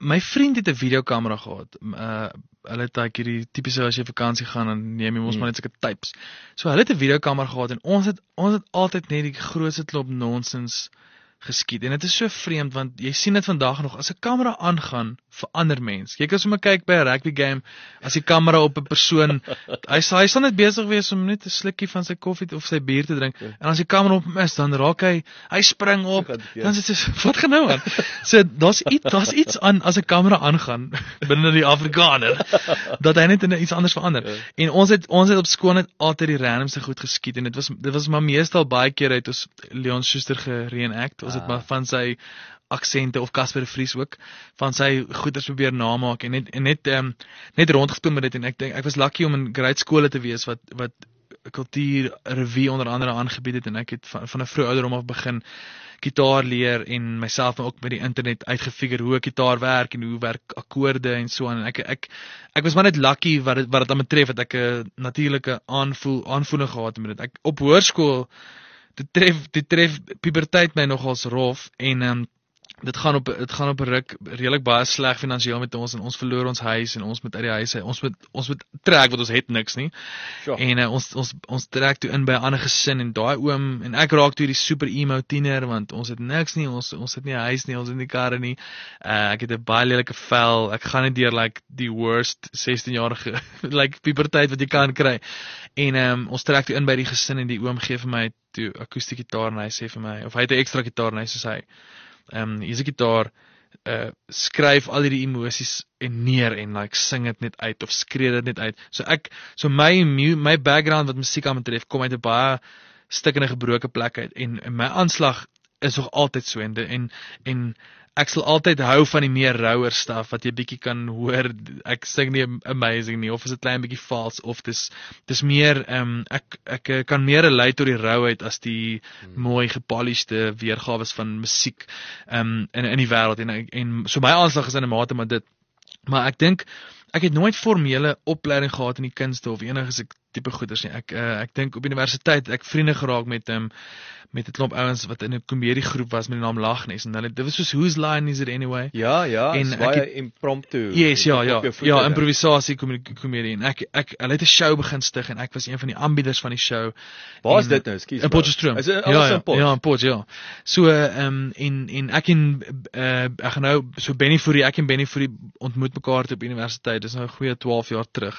my vriend het 'n videokamera gehad. Uh hulle het like hierdie tipiese as jy vakansie gaan dan neem jy mos maar net sulke tapes. So hulle het 'n videokamera gehad en ons het ons het altyd net die grootste klop nonsens geskiet. En dit is so vreemd want jy sien dit vandag nog as 'n kamera aangaan vir ander mense. Jy kan sommer kyk by 'n rugby game as die kamera op 'n persoon, hy hy sal net besig wees om net 'n slukkie van sy koffie of sy bier te drink. En as die kamera op hom is, dan raak hy hy spring op. Dan is dit so wat gaan nou aan? So daar's iets daar's iets aan as 'n kamera aangaan binne die Afrikaner dat hy net in iets anders verander. En ons het ons het op skool net altyd die randomste goed geskiet en dit was dit was maar meestal baie keer uit ons Leon Schuster gereenact. Ons het maar van sy aksente of Casper de Vries ook van sy goeders probeer namaak en net en net um, net rondgetoon met dit en ek dink ek was lucky om in grade skole te wees wat wat kultuur revue onder andere aangebied het en ek het van, van 'n vroeë ouderdom af begin gitaar leer en myself ook by die internet uitgefigure hoe 'n gitaar werk en hoe werk akkoorde en so aan en ek ek ek was maar net lucky wat dit wat dit aan betref dat ek 'n natuurlike aanvoel aanvoeling gehad het met dit. Ek op hoërskool dit tref dit tref puberteit my nogals rof en um, dit gaan op dit gaan op 'n ruk redelik baie sleg finansiëel met ons en ons verloor ons huis en ons moet uit die huis uit ons moet ons moet trek want ons het niks nie. Sure. En uh, ons ons ons trek toe in by 'n ander gesin en daai oom en ek raak toe die super emo tiener want ons het niks nie, ons ons het nie 'n huis nie, ons het nie karre nie. Uh, ek het 'n baie lelike vel. Ek gaan net deur like die worst sestien-jarige like puberteit wat jy kan kry. En um, ons trek toe in by die gesin en die oom gee vir my toe akoestiese gitaar en hy sê vir my of hy het 'n ekstra gitaar en hy sê hy Ehm um, hier's 'n gitaar, uh, skryf al hierdie emosies en neer en like sing dit net uit of skree dit net uit. So ek so my my background wat musiek aan betref kom uit 'n baie stikkende gebroke plek uit en, en my aanslag is nog altyd so en en en ek sal altyd hou van die meer rouer stuff wat jy bietjie kan hoor. Ek sing nie amazing nie of is dit klein bietjie vals of dis dis meer ehm um, ek ek kan meer relate tot die rouheid as die hmm. mooi gepolished weergawe van musiek ehm um, in in die wêreld en en so my aanslag is in 'n mate maar dit maar ek dink ek het nooit formele opleiding gehad in die kunste of enige tipe goeders nie. Ek uh, ek dink op universiteit ek vriende geraak met um, met 'n klomp ouens wat in 'n komediegroep was met die naam Lagnes en hulle dit was soos Whose Line Is It Anyway? Ja, ja, en baie het, impromptu. Yes, ja, ja. Ja, improvisasie komedie en ek ek hulle het 'n show begin stig en ek was een van die aanbieders van die show. Waar is dit nou? Ekskuus. In Potchefstroom. Is dit ja, alles in Pot? Ja, in Pot, ja. So ehm um, en en ek en uh, ek gaan nou so Benny Fourie, ek en Benny Fourie ontmoet mekaar op universiteit. Dis nou 'n goeie twaalf jaar terug.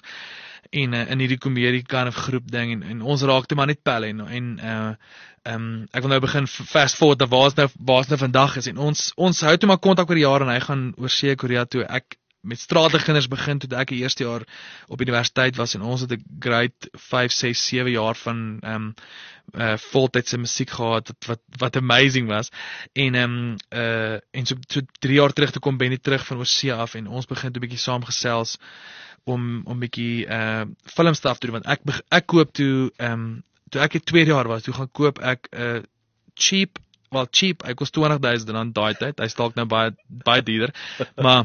En uh, in hierdie komedie kind of groep ding en, en ons raakte maar net pelle en en uh ehm um, ek wil nou begin fast forward dat waar's nou waar's nou vandag is en ons ons hou toe maar kontak oor die jare en hy gaan oor see Korea toe. Ek met straatkinders begin toe ek die eerste jaar op universiteit was en ons het 'n grade vyf, ses, sewe jaar van ehm um, uh voltydse musiek gehad wat wat wat amazing was. En ehm um, uh en so so drie jaar terug toe kom Benny terug van oorsee af en ons begin 'n bietjie saamgesels om om bietjie uh filmstuff te doen want ek ek koop toe ehm um, toe ek het tweede jaar was, toe gaan koop ek 'n uh, cheap, wel cheap, hy kos twintig duisend rand daai tyd. Hy stalk nou baie baie duurder. Maar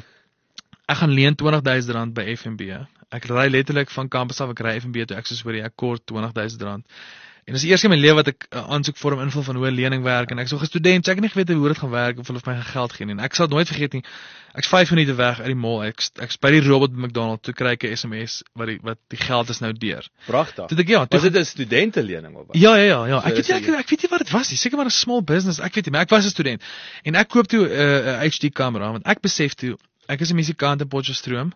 ek gaan leen twintig duisend rand by F N B. Ek ry letterlik van kampus af, ek ry F N B toe, ek sê hoor ek kort twintig duisend rand. En dis die eerste in my lewe wat ek 'n uh, aansoekvorm invul van hoe 'n lening werk en ek so 'n student, so ek het nie geweet hoe dit gaan werk of hulle vir my geld gee nie. En ek sal nooit vergeet nie. Ek's vyf minute weg uit die mall. Ek ek's by die robot by McDonald's toe kry ek 'n S M S wat die wat die geld is nou deur. Pragtig. Dit ek ja, was dit 'n studentelening of wat? Ja, ja, ja, ja. So ek weet ek, ek weet nie wat dit was nie. Seker maar 'n small business. Ek weet nie, maar ek was 'n student. En ek koop toe 'n uh, H D kamera want ek besef toe ek is 'n musikant in Potchefstroom.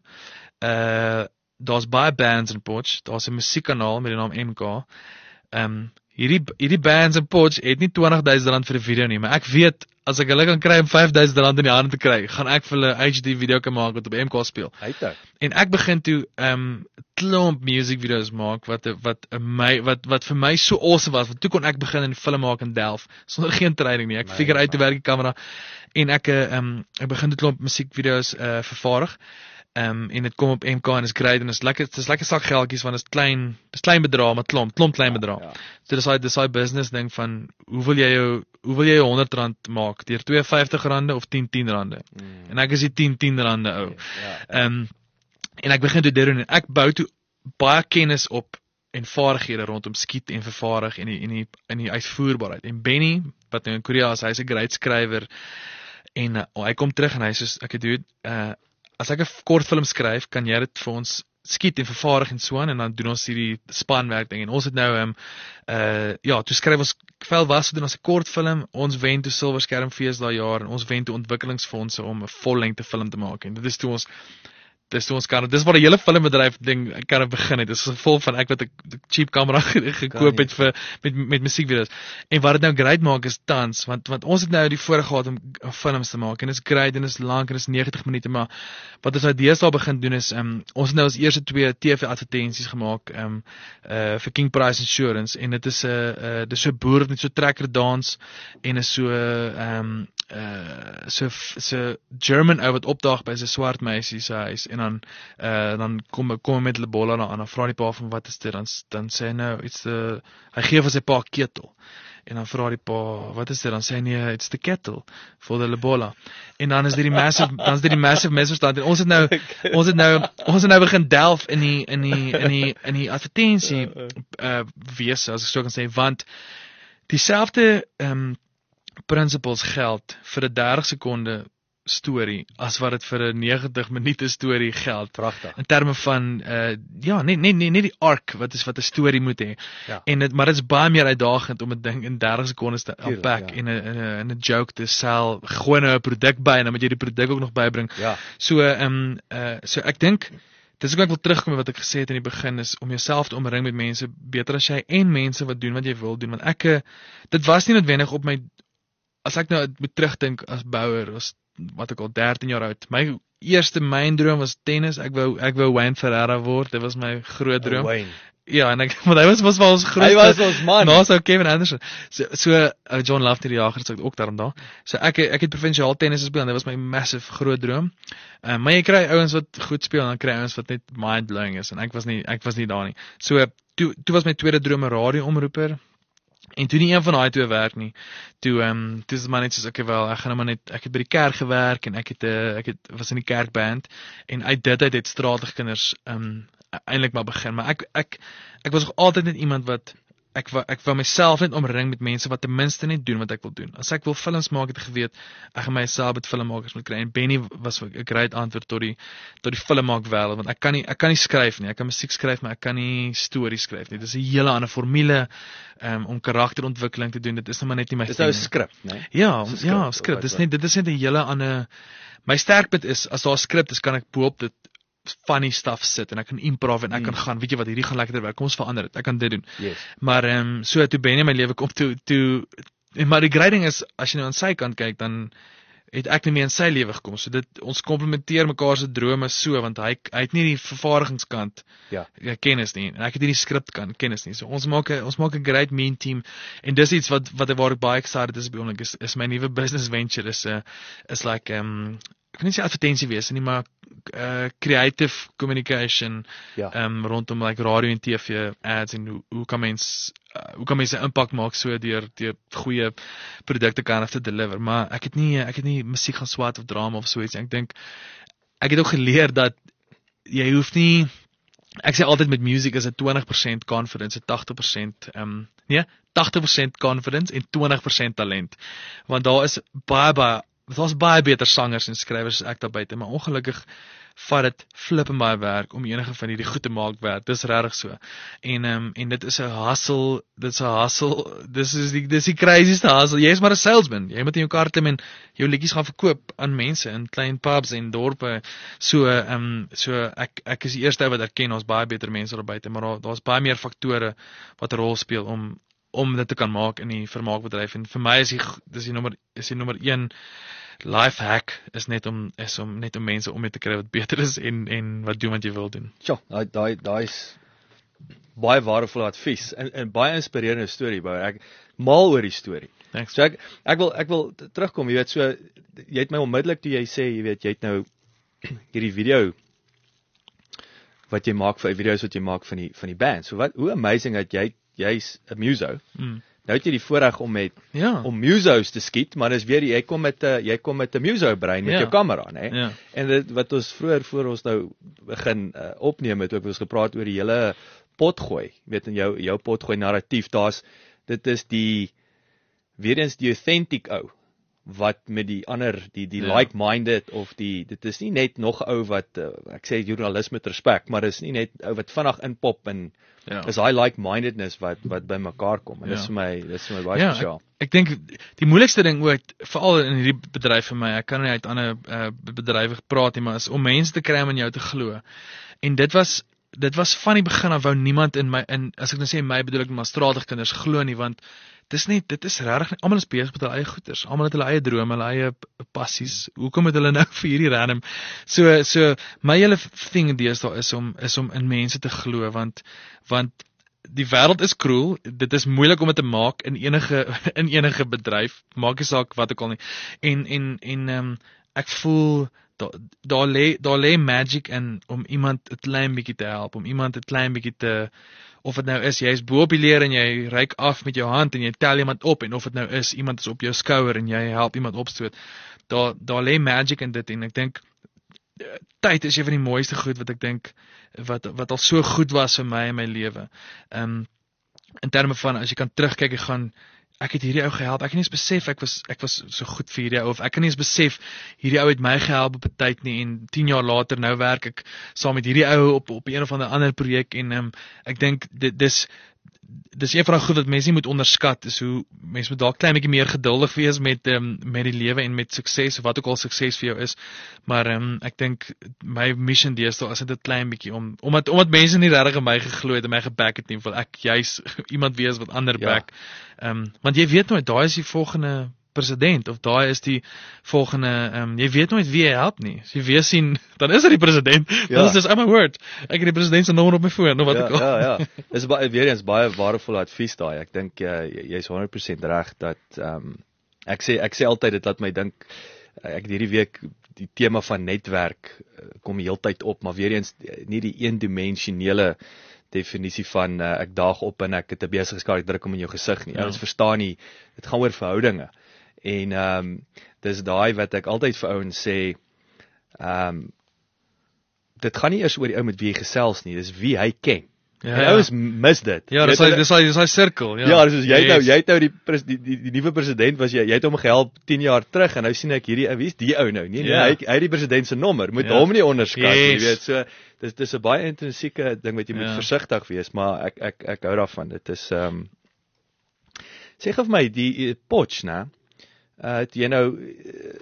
Uh daar's baie bands in Potch. Daar's 'n musiekkanaal met die naam M K. Ehm um, hierdie hierdie bands in Potch het nie twintig duisend rand vir 'n video nie, maar ek weet as ek hulle kan kry om vyf duisend rand in die hande te kry, gaan ek vir hulle H D video kan maak wat op M K speel. Uiteindelik. En ek begin toe ehm um, klomp music videos maak wat wat my wat wat vir my so awesome was. Want toe kon ek begin in film maak in Delft sonder geen training nie. Ek nee, figure uit hoe werk die kamera en ek ehm um, ek begin dit klomp musiek videos uh, vervaardig. Ehm um, en dit kom op M K en is great en is lekker dis lekker sak geldjies want is klein dis klein bedrag maar klomp klomp klein bedrag. Ja, ja. So dis daai dis daai business ding van hoe wil jy jou hoe wil jy jou honderd rand maak deur twee vyftig rande of tien tien rande. Mm. En ek is die tien tien rande ou. Ehm um, en ek begin toe dit doen en ek bou toe baie kennis op en vaardighede rondom skiet en vervaardig en die en die in die uitvoerbaarheid. En Benny wat nou in Korea is, hy's 'n great skrywer. En uh, hy kom terug en hy sê, ek het doen, uh, as ek 'n kortfilm skryf, kan jy dit vir ons skiet en vervaardig en so aan, en dan doen ons hierdie spanwerk ding, en ons het nou, um, uh, ja, toe skryf ons, Vel was doen ons 'n kortfilm, ons wen toe Silver Skermfees daai jaar, en ons wen toe ontwikkelingsfondse om 'n vollengte film te maak, en dit is toe ons, dis toe ons kan, dis waar die hele filmbedryf ding kan begin het, dis gevolg van ek wat 'n cheap kamera gekoop het vir, met, met musiekvideo's, en wat dit nou great maak is tans, want, want ons het nou die voorreg gehad om films te maak, en is great, en is lank, en is negentig minute, maar wat ons nou deesdae begin doen is, um, ons het nou ons eerste twee T V advertensies gemaak, um, uh, vir King Price Insurance, en dit is 'n, uh, dit is so boer, net so trekker dans, en is so, um, uh, so, so German ou wat opdaag by sy swart meisie se huis, en dan, uh, dan kom, kom met Lebola na aan, dan vra die pa van wat is dit, dan, dan sê hy nou, it's the, hy gee vir sy pa ketel, en dan vra die pa, wat is dit, dan sê hy nee, it's the kettle, for the Lebola, en dan is dit die massive, dan is dit die massive misverstand, en ons het nou, ons het nou, ons het nou begin delf in die, in die, in die, in die advertensie, uh, wees, as ek so kan sê, want, dieselfde, um, principles geld vir 'n dertig sekonde storie as wat dit vir 'n negentig minute storie geld. Pragtig. In terme van uh ja, nee nee nee nee die arc wat is wat 'n storie moet hê. Ja. En dit maar dit is baie meer uitdagend om 'n ding in dertig sekondes te unpack ja. en 'n in 'n 'n 'n joke te sell, gewoon 'n produk by en dan moet jy die produk ook nog bybring. Ja. So ehm um, uh so ek dink dis ook ek wil terugkom wat ek gesê het in die begin is om jouself te omring met mense beter as jy en mense wat doen wat jy wil doen, want ek dit was nie noodwendig op my as ek nou moet terugdink as bouer, was wat ek al dertien jaar oud. My eerste myndroom was tennis. Ek wou ek wou Wayne Ferreira word. Dit was my groot droom. Oh, Wayne. Ja, en ek want hy was was wel ons grootste. Hy was ons man. Nou so Kevin Anderson. So so uh, John Lafferty die jager het ook daarom daar. So ek ek het provinsiaal tennis gespeel en dit was my massive groot droom. Uh, maar jy kry ouens wat goed speel en dan kry ouens wat net mind blowing is en ek was nie ek was nie daar nie. So toe toe was my tweede droom 'n radioomroeper. En toe nie een van daai twee werk nie. Toe ehm um, toe is maar net soos ek wel, ek gaan nou maar net ek het by die kerk gewerk en ek het 'n uh, ek het was in die kerkband en uit dit uit het stratige kinders ehm um, eintlik maar begin, maar ek ek ek was nog altyd net iemand wat ek wou ek wou myself net omring met mense wat ten minste net doen wat ek wil doen. As ek wil films maak, het ek geweet ek gaan myself met filmmakers moet kry en Benny was 'n great antwoord tot die tot die filmmaak wêreld, want ek kan nie ek kan nie skryf nie. Ek kan musiek skryf, maar ek kan nie stories skryf nie. Dit is 'n hele ander formule um, om karakterontwikkeling te doen. Dit is nou maar net nie my ding. Dit is nou 'n skrip, né? Ja, ja, skrip. Dis net dit is net 'n hele ander my sterkpunt is as daar 'n skrip is, kan ek bo-op dit funny stuff sit en ek kan improv en ek mm. kan gaan, weet jy wat, hierdie gaan lekkerder werk, kom ons verander dit, ek kan dit doen. Yes. Maar ehm um, so toe Benny in my lewe kom toe toe maar die grading is as jy nou aan sy kant kyk, dan het ek nie meer in sy lewe gekom. So dit ons komplementeer mekaar se drome so want hy hy het nie die vervaardigingskant ja, kennis nie en ek het nie die skripkant kennis nie. So ons maak 'n ons maak 'n great mean team en dis iets wat wat waar ek baie excited is by oomblik is, is my nuwe business venture is 'n uh, is like ehm um, ek kan nie sê advertensie wees nie, maar uh, creative communication ja. um, rondom like radio en T V ads en hoe, hoe kan mens uh, hoe kan mense impak maak so deur deur goeie produkte kan af te deliver, maar ek het nie ek het nie musiek gaan swat of drama of so iets. Ek dink ek het ook geleer dat jy hoef nie ek sê altyd met music is 'n twintig persent confidence, 'n tagtig persent ehm um, nee, tagtig persent confidence en twintig persent talent. Want daar is baie baie daar's baie beter sangers en skrywers as ek daar buite, maar ongelukkig vat dit flip en baie werk om enige van hierdie goed te maak werk. Dis regtig so. En ehm um, en dit is 'n hustle, dit's 'n hustle. Dis is die dis die craziest hustle. Jy is maar 'n salesman. Jy moet in jou kar klim en jou liedjies gaan verkoop aan mense in klein pubs en dorpe. So ehm um, so ek ek is die eerste ou wat erken ons baie beter mense daar buite, maar daar daar's baie meer faktore wat 'n rol speel om om dit te kan maak in die vermaakbedryf. En vir my is die dis die nommer is die nommer een life hack is net om is om net om mense om mee te kry wat beter is en en wat doen wat jy wil doen. Ja, daai daai daai is baie waardevolle advies en en baie inspirerende storie, baie ek mal oor die storie. Thanks. So ek ek wil ek wil terugkom, jy weet, so jy het my onmiddellik toe jy sê, jy weet, jy het nou hierdie video wat jy maak vir video's wat jy maak van die van die band. So wat hoe amazing dat jy jy's 'n muso. Mm. Nou het jy die voorreg om met ja. om musos te skiet, maar dis weer jy kom met 'n jy kom met 'n muso brein met ja. jou kamera, nê? Ja. En dit wat ons vroeër voor ons nou begin uh, opneem het, ook ons gepraat oor die hele potgooi, weet in jou jou potgooi narratief, daar's dit is die weer eens die authentic ou wat met die ander, die die Ja. like-minded of die dit is nie net nog ou wat uh, ek sê journalisme met respek, maar dis nie net ou wat vinnig inpop en Ja. is daai like-mindedness wat wat by mekaar kom. En Ja. dis vir my dis vir my baie Ja, spesiaal. ek, ek dink die moeilikste ding ook veral in hierdie bedryf vir my, ek kan nie uit ander uh, bedrywe praat nie, maar is om mense te kry om in jou te glo. En dit was dit was van die begin af wou niemand in my in as ek nou sê in my bedoel ek maar straatligkinders glo nie, want dis net dit is regtig almal is besig met hulle eie goeders, almal het hulle eie drome, hulle eie passies. Hoekom het hulle nou vir hierdie random so so my hele ding deesdae is om is om in mense te glo, want want die wêreld is cruel, dit is moeilik om dit te maak in enige in enige bedryf, maak nie saak wat ook al nie. En en en ehm um, ek voel daar daar lê daar lê magic in om iemand 'n klein bietjie te help, om iemand 'n klein bietjie te of dit nou is jy is bo op die leer en jy reik af met jou hand en jy tel iemand op, en of dit nou is iemand is op jou skouer en jy help iemand opstoot. Daar daar lê magic in dit, en ek dink tyd is een van die mooiste goed wat ek dink wat wat al so goed was vir my in my lewe. Ehm um, in terme van as jy kan terugkyk en gaan ek het hierdie ou gehelp. Ek het nie eens besef ek was ek was so goed vir hierdie ou, of ek kan nie eens besef hierdie ou het my gehelp op 'n tyd nie, en tien jaar later nou werk ek saam met hierdie ou op op een of ander ander projek, en um, ek dink dit dis dis een van die goed wat mense nie moet onderskat, is hoe mense moet dalk klein bietjie meer geduldig wees met um, met die lewe en met sukses, of wat ook al sukses vir jou is. Maar um, ek dink my mission deesdae is dit 'n klein bietjie om omdat omdat mense nie regtig in my geglo het en my geback het nie, wil ek juis iemand wees wat ander Ja. back. Ehm um, want jy weet nooit, daai is die volgende president, of daai is die volgende ehm um, jy weet nooit wie hy help nie. As jy weer sien, dan is dit die president. Ja. Dan is dis oh my word. Ek het die president se nommer op my foon of wat Ja, ook al. ja, ja. Dis baie weer eens baie waardevolle advies daai. Ek dink uh, jy's honderd persent reg dat ehm um, ek sê ek sê altyd dit laat my dink uh, ek het hierdie week die tema van netwerk uh, kom heeltyd op, maar weer eens nie die eendimensionele definisie van uh, ek daag op en ek het 'n besigheidskaart ek druk hom in jou gesig nie. Ja. Ons verstaan nie, dit gaan oor verhoudinge. En ehm um, dis daai wat ek altyd vir ouens sê, ehm um, dit gaan nie eers oor die ou met wie jy gesels nie, dis wie hy ken. Ja, En ja. ouens mis dit. Ja, dis Jy weet hy dis hy dis hy sirkel, ja. Ja, ja dis jy het nou Yes. jy het nou die pres, die, die, die nuwe president was jy jy het hom gehelp tien jaar terug en nou sien ek hierdie wie is die ou nou? Nee nee, Ja. hy hy het die president se nommer. Moet Ja. hom nie onderskat nie, Yes. jy weet. So dis dis 'n baie intrinsieke ding wat jy moet Ja. versigtig wees, maar ek ek ek hou daarvan. Dit is ehm um, sê gou vir my die uh, Potch, né? Uh het jy nou uh,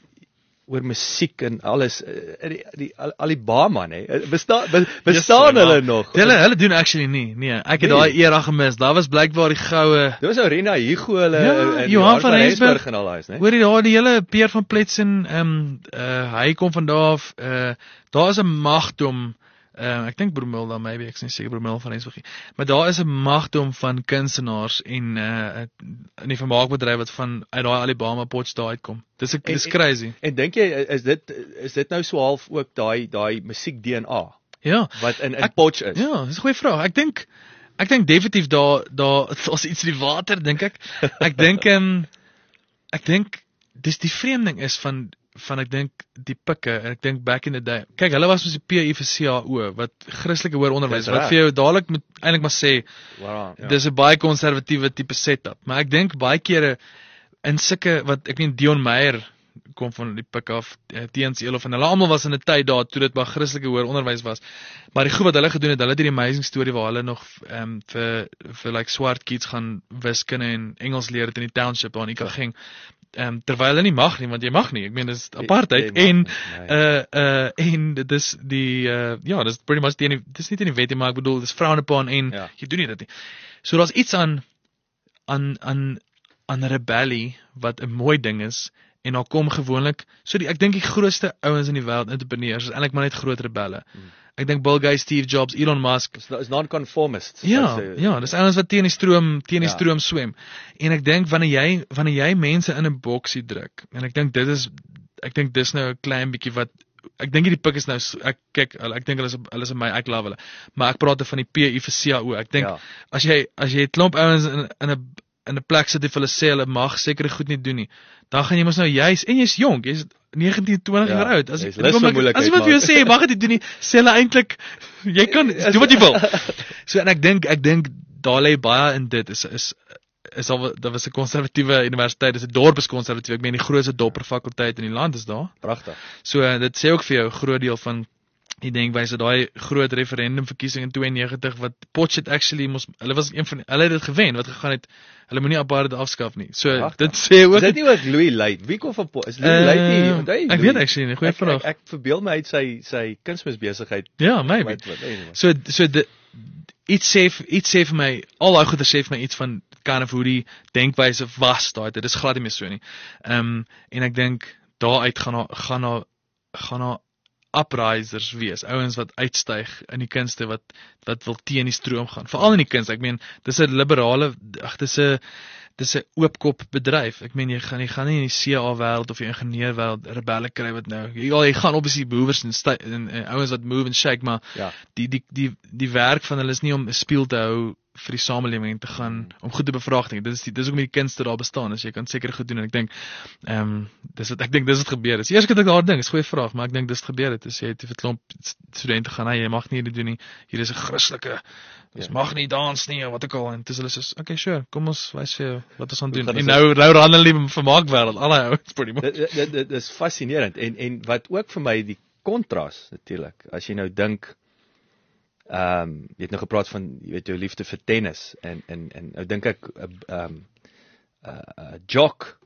oor musiek en alles uh, die, die Al- Alibama nê? Uh, Bestaan be, bestaan Yes, hulle ja. nog? Hulle hulle doen actually nie. Nee, ek het Nee. daai era gemis. Daar was blykbaar die goue Dit was ou Rena Hugo hulle Ja, en Johan van Rensburg en al daai, né? Hoor jy daar die hele Peer van Pletsen, ehm um, uh, hy kom van daar af. Uh, daar is 'n magdom. Uh, ek dink Bromel dan maybe, ek is nie seker Bromel van Rensburg nie. Maar daar is 'n magdom van kunstenaars en uh in die vermaakbedryf wat van uit daai Alabama Potch daar uitkom. Dis ek dis En- crazy. En dink jy is dit is dit nou so half ook daai daai musiek D N A Ja. wat in in Ek- Potch is? Ja, dis 'n goeie vraag. Ek dink ek dink definitief daar daar was iets in die water, dink ek. Ek dink ehm um, ek dink dis die vreemding is van van ek dink die pikke en ek dink back in the day. Kyk, hulle was mos die P I vir C A O wat Christelike hoër onderwys Dis wat reg. vir jou dadelik moet eintlik maar sê Wow, ja. dis 'n baie konservatiewe tipe setup. Maar ek dink baie kere in sulke wat ek meen Dion Meyer kom van die pik af, teens Elof en hulle almal was in 'n tyd daar toe dit maar Christelike hoër onderwys was. Maar die goed wat hulle gedoen het, hulle het hierdie amazing storie waar hulle nog ehm um, vir vir like swart kids gaan wiskunde en Engels leer het in die township daar in Ikageng. Ehm um, terwyl hulle nie mag nie, want jy mag nie. Ek meen dis apartheid jy mag en nie, nee. uh uh en dit is die uh ja, dis pretty much teen die dis nie teen die wet nie, maar ek bedoel dis frowned upon en Ja. jy doen nie dit nie. So daar's iets aan aan aan aan rebellie wat 'n mooi ding is en daar kom gewoonlik so die ek dink die grootste ouens in die wêreld entrepreneurs is eintlik maar net groot rebelle. Hmm. Ek dink Bill Gates, Steve Jobs, Elon Musk. Is is non-conformists. Ja, As, uh, ja, dis ouens wat teen die stroom, teen die Ja. stroom swem. En ek dink wanneer jy wanneer jy mense in 'n boksie druk en ek dink dit is ek dink dis nou 'n klein bietjie wat ek dink hierdie pik is nou ek kyk ek dink hulle is hulle is in my ek love hulle. Maar ek praat van die P I vir C A O. Ek dink Ja. as jy as jy 'n klomp ouens in in 'n in 'n plek sit en vir hulle sê hulle mag sekere goed nie doen nie, dan gaan jy mos nou juis en jy's jonk, jy's negentien, twintig Ja, jaar oud. As jy's ek lus vir as moeilikheid, iemand vir jou maar- sê jy mag dit nie doen nie, sê hulle eintlik jy kan doen wat jy wil. So en ek dink ek dink daar lê baie in dit is is is al dat was 'n konservatiewe universiteit, dis 'n dorp is konservatief. Ek meen die grootste dopperfakulteit in die land is daar. Pragtig. So uh, dit sê ook vir jou 'n groot deel van die denkwyse daai groot referendum verkiesing in twee negentig wat Potchefstroom actually mos hulle was een van die, hulle het dit gewen wat gegaan het. Hulle moenie apartheid afskaf nie. So Prachtig. dit sê ook Is dit nie ook Louis Luyt? Wie kom van Potchefstroom? Is Louis Luyt nie? Uh, onthou jy ek Louis? weet actually nie, goeie Ek, vraag. ek, ek verbeel my uit sy sy kunsmisbesigheid. Ja, maybe. Wat- wat- anyway. So so dit iets sê iets sê vir my, al daai goeie sê vir my iets van kind of hoe die denkwyse was daai. Dit is glad nie meer so nie. Ehm um, en ek dink daaruit gaan daar gaan daar gaan daar uprisers wees, ouens wat uitstyg in die kunste wat wat wil teen die stroom gaan. Veral in die kunste. Ek meen, dis 'n liberale ag dis 'n dis 'n oopkop bedryf. Ek meen jy gaan jy gaan nie in die C A wêreld of die ingenieur wêreld rebelle kry wat nou. Ja, jy gaan obviously behoewers en, stu- en, en ouens wat move and shake, maar Ja. die die die die werk van hulle is nie om 'n spieël te hou vir die samelewing en te gaan om goed te bevraagting. Dit is die, dis ook met die kunste daar bestaan. As jy kan seker goed doen en ek dink ehm um, dis wat ek dink dis wat gebeur het. Eers ek het ek daar ding, is 'n goeie vraag, maar ek dink dis wat gebeur het. As jy het 'n klomp studente gaan, hey, jy mag nie dit doen nie. Hier is 'n Christelike Ons Ja. mag nie dans nie of wat ook al en dis hulle sê, okay, sure, kom ons wys vir jou wat ons gaan doen. gaan En ons- nou nou ran hulle die vermaak-wêreld, al die ouens pretty much. Dit dit dit is fascinerend en en wat ook vir my die kontras natuurlik. As jy nou dink ehm um, jy het nou gepraat van jy weet jou liefde vir tennis en en en nou dink ek ehm um, uh, uh, jock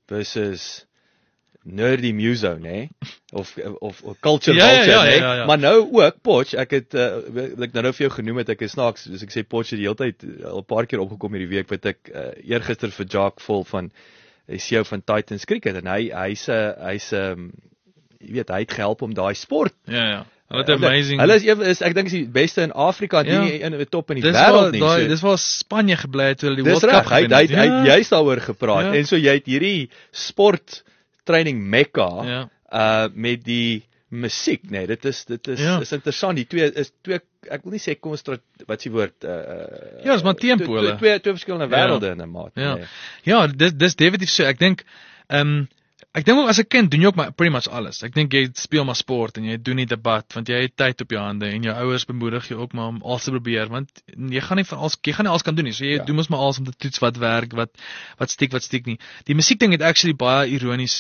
versus nerdy muso, nê? Of of of culture Ja, ja, vulture, ja, nê? ja, ja. Maar nou ook Potch, ek het uh, wat ek nou nou vir jou genoem het, ek is snaaks, soos ek sê Potch het die hele tyd uh, al 'n paar keer opgekom hierdie week wat ek uh, eergister vir Jacques vol van die C E O van Titans Cricket en hy hy's 'n hy's 'n um, jy weet hy het gehelp om daai sport. Ja, ja. Hulle het amazing. Hulle is een is ek dink is die beste in Afrika, Ja. nie in die top in die Dis waar wêreld nie. daai So- dis waar Spanje gebly het toe hulle die Dis World Cup reg, hy gewen hy het. hy hy juist daaroor gepraat. Ja. En so jy het hierdie sport training mekka Ja. uh met die musiek, nê. Nee, dit is dit is Ja. is interessant. Die twee is twee ek wil nie sê konstrat wat s'ie woord uh Ja, dis maar teenpole. Twee twee, twee verskillende Ja. wêrelde in 'n maat. Ja. Nee. Ja, dis dis definitief so. Ek dink ehm um, ek dink ook as 'n kind doen jy ook maar pretty much alles. Ek dink jy speel maar sport en jy doen nie debat want jy het tyd op jou hande en jou ouers bemoedig jou ook maar om alles te probeer want jy gaan nie van alles jy gaan nie alles kan doen nie. So jy Ja. doen mos maar alles om te toets wat werk, wat wat stiek, wat stiek nie. Die musiekding het actually baie ironies.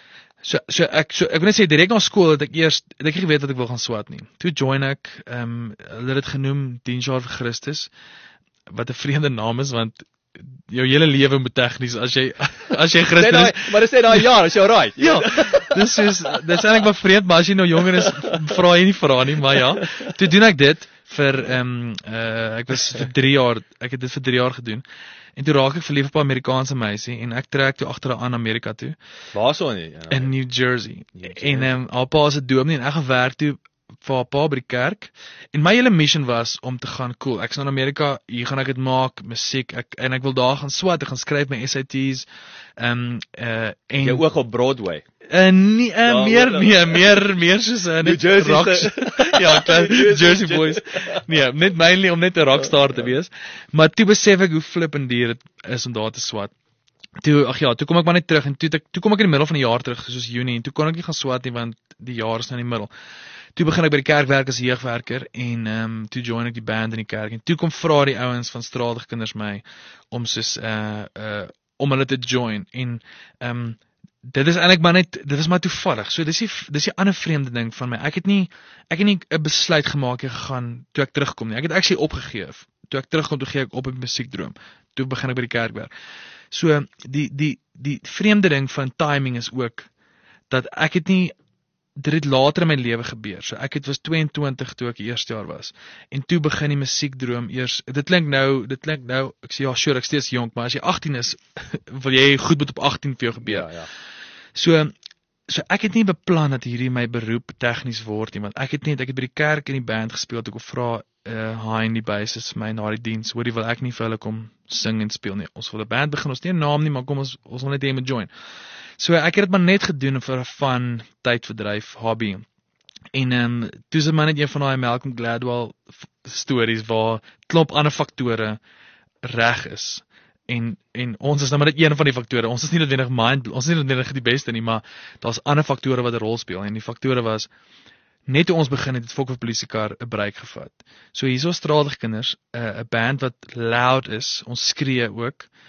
So so ek so ek wil net sê direk na skool het ek eers het ek nie geweet wat ek wil gaan swat nie. Toe join ek ehm um, hulle het dit genoem tien jaar vir Christus wat 'n vreemde naam is want jou hele lewe moet tegnies as jy as jy Sê Christen daai, is. maar dis net daai jaar, as jy right. Ja, dis is dis eintlik maar vreemd, maar as jy nou jonger is, vra jy nie vra nie, maar ja. Toe doen ek dit vir ehm um, uh, ek was vir drie jaar, ek het dit vir drie jaar gedoen. En toe raak ek verlief op 'n Amerikaanse meisie en ek trek toe agter haar aan Amerika toe Waarso nie? Ja. in New Jersey. New Jersey. En ehm um, haar pa is 'n dominee en ek gaan werk toe vir haar pa by die kerk. En my hele mission was om te gaan cool. Ek's nou in Amerika, hier gaan ek dit maak, musiek, ek en ek wil daar gaan swat, ek gaan skryf my S A T's. Ehm um, uh, en Jou oog op Broadway. Uh, nie, uh, Ja, meer wel, nee, meer meer soos 'n uh, New Jersey rock. se- Ja, klaar, New Jersey- Jersey boys. Nee, net mainly om net 'n rockstar te wees. Maar toe besef ek hoe flippend duur dit is om daar te swat. Toe ag ja, toe kom ek maar net terug en toe het ek toe kom ek in die middel van die jaar terug soos Junie en toe kon ek nie gaan swat nie want die jaar is nou in die middel. Toe begin ek by die kerk werk as jeugwerker en ehm um, toe join ek die band in die kerk en toe kom vra die ouens van Stratige Kinders my om soos uh uh om hulle te join en ehm um, dit is eintlik maar net dit was maar toevallig. So dis die dis die ander vreemde ding van my. Ek het nie ek het nie 'n besluit gemaak hier gegaan toe ek terugkom nie. Ek het actually opgegee. Toe ek terugkom toe gee ek op met musiekdroom. Toe begin ek by die kerk werk. So die die die vreemde ding van timing is ook dat ek het nie dit het later in my lewe gebeur. So ek het was tweeëntwintig toe ek eerste jaar was. En toe begin die musiekdroom eers. Dit klink nou, dit klink nou, ek sê ja, sure, ek steeds jonk, maar as jy agtien is, wil jy goed moet op agtien vir jou gebeur. Ja, ja. So so ek het nie beplan dat hierdie my beroep tegnies word nie, want ek het net ek het by die kerk in die band gespeel toe ek vra uh hy in die basis vir my na die diens, hoorie wil ek nie vir hulle kom sing en speel nie. Ons wil 'n band begin, ons nie 'n naam nie, maar kom ons ons wil net hê moet join. So ek het dit maar net gedoen vir 'n fun tydverdryf hobby. En ehm um, toe is dit maar net een van daai Malcolm Gladwell stories waar klomp ander faktore reg is. En en ons is nou maar net een van die faktore. Ons is nie noodwendig mind, ons is nie noodwendig die beste nie, maar daar's ander faktore wat 'n rol speel en die faktore was net toe ons begin het, het Fokker polisiekar 'n breek gevat. So hierso Stratige Kinders, 'n uh, 'n band wat loud is, ons skree ook,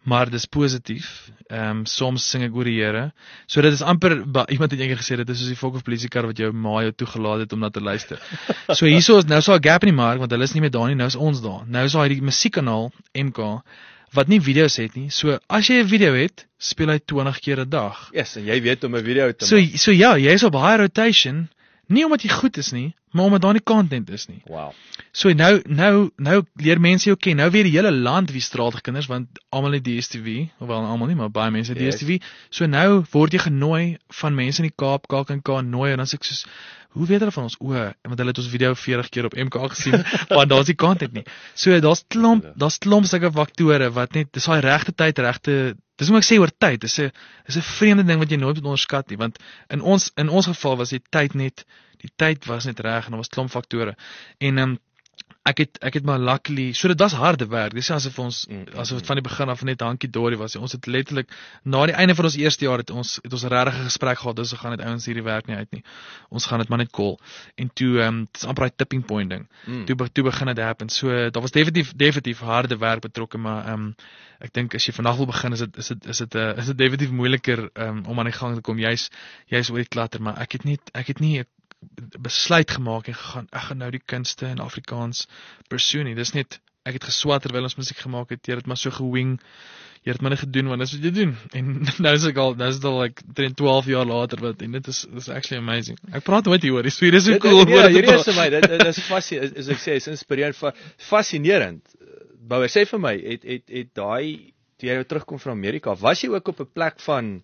maar dis positief. Ehm um, soms sing ek oor die Here. So dit is amper ba, iemand het eendag gesê dit is soos die volk of polisiekar wat jou ma jou toegelaat het om na te luister. So hierso is nou so 'n gap in die mark want hulle is nie meer daar nie, nou is ons daar. Nou is daar hierdie musiekkanaal M K wat nie video's het nie. So as jy 'n video het, speel hy twintig keer 'n dag. Yes, en jy weet om 'n video te So maak. so ja, jy is op high rotation, nie omdat jy goed is nie, maar omdat daar nie content is nie. Wow. So nou nou nou leer mense jou ken. Nou weet die hele land wie stratige kinders want almal het D S T V, hoewel almal nie, maar baie mense het Yes. D S T V. So nou word jy genooi van mense in die Kaap, K K K nooi en dan sê ek soos hoe weet hulle van ons? O, want hulle het ons video veertig keer op M K gesien, want daar's die content nie. So daar's klomp, daar's klomp sulke faktore wat net dis daai regte tyd, regte dis moet ek sê oor tyd. Dis 'n dis 'n vreemde ding wat jy nooit moet onderskat nie, want in ons in ons geval was die tyd net die tyd was net reg en daar was klomp faktore. En ehm um, ek het ek het maar luckily, so dit was harde werk. Dis asof ons asof dit van die begin af net hankie dorie was. Ons het letterlik na die einde van ons eerste jaar het ons het ons regtig 'n gesprek gehad, dis so gaan dit ouens hierdie werk nie uit nie. Ons gaan dit maar net call. En toe ehm um, dis amper 'n tipping point ding. Mm. Toe toe begin dit happen. So daar was definitief definitief harde werk betrokke, maar ehm um, ek dink as jy vandag wil begin is dit is dit is dit uh, is dit definitief moeiliker um, om aan die gang te kom. Jy's jy's oor die klatter, maar ek het nie ek het nie besluit gemaak en gegaan ek gaan nou die kunste in Afrikaans pursue nie. Dis net ek het geswat terwyl ons musiek gemaak het. Jy het maar so gewing. Jy het maar net gedoen want dis wat jy doen. En nou is ek al nou is dit al like twaalf jaar later wat en dit is dis actually amazing. Ek praat nooit hieroor. Dis vir is so cool. Ja, hierdie is vir my dit dit is fascinerend, as ek sê, is inspirerend, fascinerend. Bouwer, sê vir my, het het het daai toe jy nou terugkom van Amerika, was jy ook op 'n plek van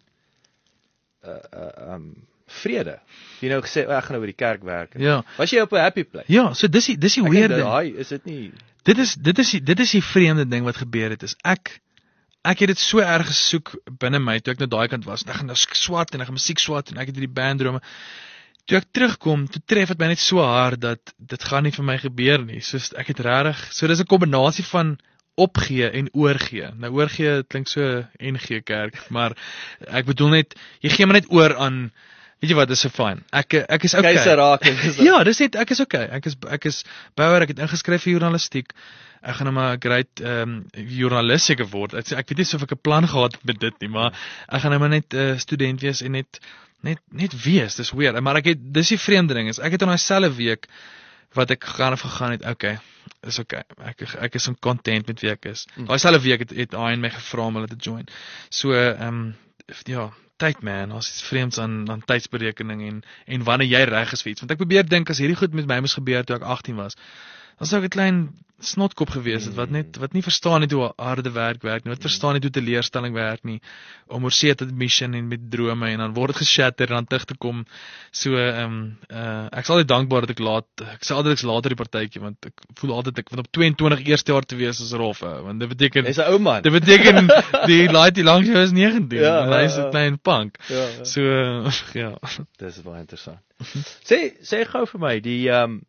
uh uh um vrede? Jy nou gesê ek gaan nou by die kerk werk. Ja. Was jy op 'n happy place? Ja, so dis die dis die weird ding. Daai is dit nie. Dit is dit is die, dit is die vreemde ding wat gebeur het is ek ek het dit so erg gesoek binne my toe ek nou daai kant was. Ek gaan nou swat en ek gaan musiek swat en ek het hierdie banddrome. Toe ek terugkom, toe tref dit my net so hard dat dit gaan nie vir my gebeur nie. So ek het regtig, so dis 'n kombinasie van opgee en oorgee. Nou oorgee klink so N G Kerk, maar ek bedoel net jy gee maar net oor aan weet jy wat, dis so fyn. Ek ek is okay. Keiser raak en dis ja, dis net ek is okay. Ek is ek is Bouwer, ek het ingeskryf vir journalistiek. Ek gaan nou maar 'n great ehm um, joernalis seker word. Ek, ek weet nie of ek 'n plan gehad het met dit nie, maar ek gaan nou maar net 'n uh, student wees en net net net wees. Dis weird. Maar ek het dis die vreemde ding is ek het in daai selfe week wat ek gegaan of gegaan het, okay. Is okay. Ek ek is in content met wie ek is. Mm. Daai selfe week het het Ian my gevra om hulle te join. So ehm um, ja, tyd man, as iets vreemds aan aan tydsberekening en en wanneer jy reg is vir iets. Want ek probeer dink as hierdie goed met my moes gebeur toe ek agttien was. Dan sou ek 'n klein snotkop gewees het wat net wat nie verstaan het hoe harde werk werk nie, wat verstaan het hoe teleurstelling werk nie, om oor see te mission en met drome en dan word dit geshatter en dan terug te kom. So ehm um, uh, ek is altyd dankbaar dat ek laat ek sê altyd ek's later die partytjie want ek voel altyd ek want op tweeëntwintig eerste jaar te wees is rof, want dit beteken jy's 'n ou man. Dit beteken die laaitie langs jou is negentien ja, en hy's 'n ja, ja. klein punk. Ja, ja. So uh, ja. Dis baie interessant. sê sê gou vir my die ehm um,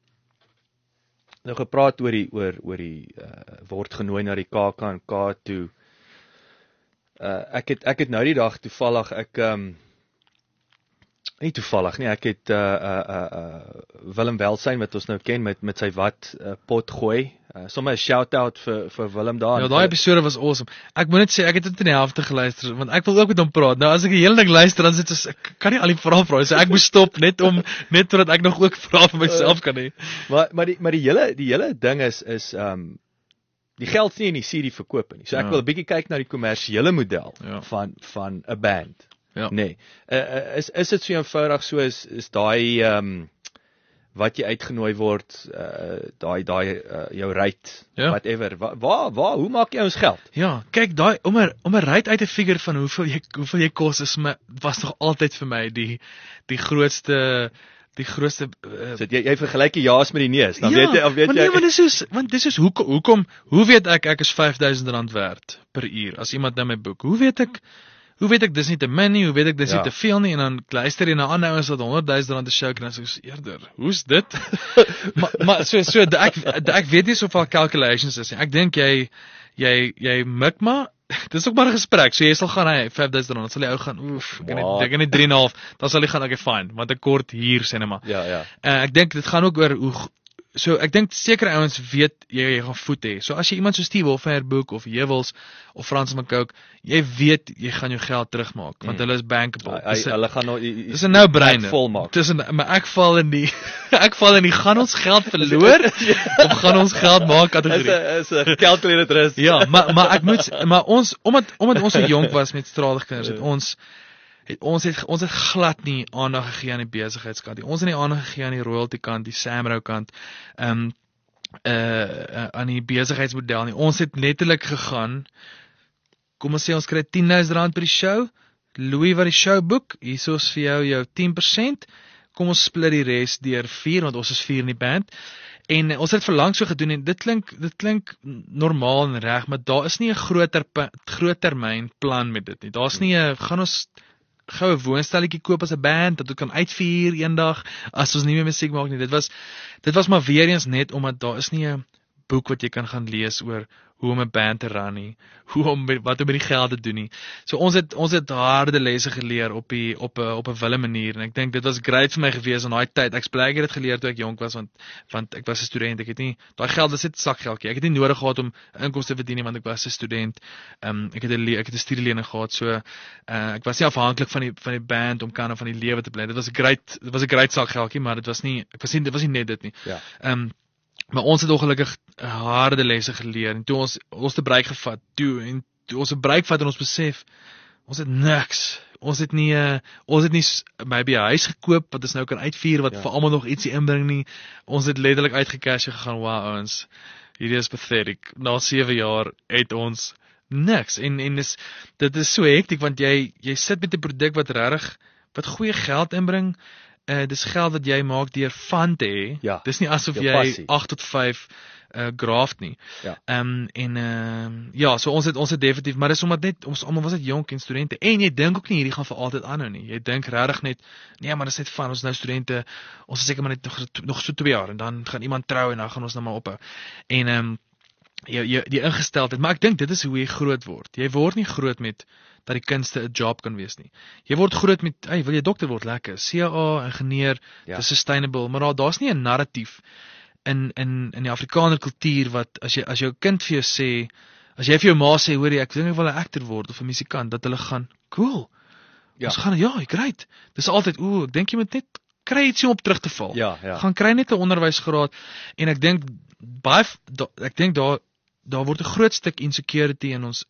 nou gepraat oor die oor oor die uh, word genooi na die K K N K toe. Uh, ek het ek het nou die dag toevallig ek ehm um, nie toevallig nie, ek het uh uh uh, uh Willem Welsyn wat ons nou ken met met sy wat uh, pot gooi. Uh, sommer 'n shout out vir vir Willem daar. Ja, daai episode was awesome. Ek moet net sê ek het dit in die helfte geluister want ek wil ook met hom praat. Nou as ek die hele ding luister dan sit so ek kan nie al die vrae vra, so ek moes stop net om net sodat ek nog ook vra vir myself kan hê. Maar maar die maar die hele die hele ding is is ehm um, die geld nie in die C D verkoop nie. So ek ja. wil 'n bietjie kyk na die kommersiële model ja. van van 'n band. Ja. Nee. Uh, is is dit so eenvoudig so is is daai ehm um, wat jy uitgenooi word, uh, daai daai uh, jou rate, ja. whatever. Waar waar waar hoe maak jy ons geld? Ja, kyk daai om 'n om 'n rate uit te figure van hoeveel jy hoeveel jy kos is my was nog altyd vir my die die grootste die grootste uh, so jy jy vergelyk die ja's met die neus. Dan ja, weet jy of weet jy jy nee, maar dis is want dis is hoekom hoekom hoe weet ek ek is vyf duisend rand werd per uur as iemand nou my boek. Hoe weet ek Hoe weet ek dis nie te min nie, hoe weet ek dis ja. nie te veel nie en dan luister jy na ander ouens wat honderd duisend rand 'n show kry en dan sê ek eerder, hoe's dit? maar maar so so ek ek weet nie soveel calculations is nie. Ek dink jy jy jy mik maar dis ook maar 'n gesprek. So jy sal gaan hy vyf duisend rand, dan sal jy ou gaan oef, ek net ek net drie en 'n half, dan sal jy gaan okay fine, want ek kort hier sê net maar. Ja ja. Uh, ek dink dit gaan ook oor hoe so ek dink sekere ouens weet jy, jy gaan voet hê. So as jy iemand so Steve Hofmeyr boek of Hewels of Frans McCoke, jy weet jy gaan jou geld terugmaak want Mm. hulle is bankable. Hy, Dis 'n- hulle gaan nou Dis 'n no-brainer. volmaak. Dis 'n maar ek val in die ek val in die gaan ons geld verloor of gaan ons geld maak Is kategorie. 'n is 'n calculated risk. Ja, maar maar ek moet maar ons omdat omdat ons so jonk was met stralige kinders, het ons het ons het ons het glad nie aandag gegee aan die besigheidskant nie. Ons het nie aandag gegee aan die royalty kant, die Samro kant. Ehm um, uh aan die besigheidsmodel nie. Ons het letterlik gegaan. Kom ons sê ons kry tien duisend rand per die show. Louis wat die show boek, hiersoos vir jou jou tien persent. Kom ons split die res deur vier want ons is vier in die band. En ons het verlang so gedoen en dit klink dit klink normaal en reg, maar daar is nie 'n groter groot termyn plan met dit nie. Daar's nie 'n gaan ons gou 'n woonstelletjie koop as 'n band dat ons kan uitvier eendag as ons nie meer musiek maak nie. Dit was dit was maar weer eens net omdat daar is nie 'n boek wat jy kan gaan lees oor hoe om 'n band te run nie, hoe om met, wat om met die geld te doen nie. So ons het ons het harde lesse geleer op die op 'n op 'n wille manier en ek dink dit was great vir my gewees in daai tyd. Ek bly ek het dit geleer toe ek jonk was want want ek was 'n student. Ek het nie daai geld was net sakgeldjie. Ek het nie nodig gehad om inkomste te verdien nie want ek was 'n student. Ehm um, ek het 'n ek het 'n studielening gehad. So uh, ek was nie afhanklik van die van die band om kan of van die lewe te bly. Dit was 'n great dit was 'n great sakgeldjie, maar dit was nie ek was nie dit was nie net dit nie. Ja. Ehm um, Maar ons het ongelukkig harde lesse geleer en toe ons ons te bereik gevat, toe en toe ons te bereik vat en ons besef ons het niks. Ons het nie uh, ons het nie maybe 'n huis gekoop wat ons nou kan uitvier wat Ja. vir almal nog ietsie inbring nie. Ons het letterlik uitgecash gegaan. Wow ouens. Hierdie is pathetic. Na sewe jaar het ons niks en en is dit is so hektiek want jy jy sit met 'n produk wat regtig wat goeie geld inbring. Uh, dis geld wat jy maak deur fun te hê. Ja, Dis nie asof jou jy passie. agt tot vyf uh, graft nie. Ja. Ehm um, en ehm uh, ja, so ons het ons het definitief, maar dis omdat net ons almal was net jonk en studente en jy dink ook nie hierdie gaan vir altyd aanhou nie. Jy dink regtig net nee, maar dis net van ons is nou studente. Ons is seker maar net nog, nog so twee jaar en dan gaan iemand trou en dan gaan ons nou maar ophou. En ehm um, jy, jy die ingesteldheid, maar ek dink dit is hoe jy groot word. Jy word nie groot met dat die kunste 'n job kan wees nie. Jy word groot met, hey, wil jy dokter word, lekker. C A, ingenieur, Ja. dis sustainable, maar daar daar's nie 'n narratief in in in die Afrikaner kultuur wat as jy as jou kind vir jou sê, as jy vir jou ma sê, hoor jy, ek dink ek wil 'n akter word of 'n musikant, dat hulle gaan, cool. Ja. Ons gaan ja, great. Dis altyd, ooh, ek dink jy moet net kry ietsie om op terug te val. Ja, ja. Gaan kry net 'n onderwysgraad en ek dink baie da, ek dink daar daar word 'n groot stuk insecurity in ons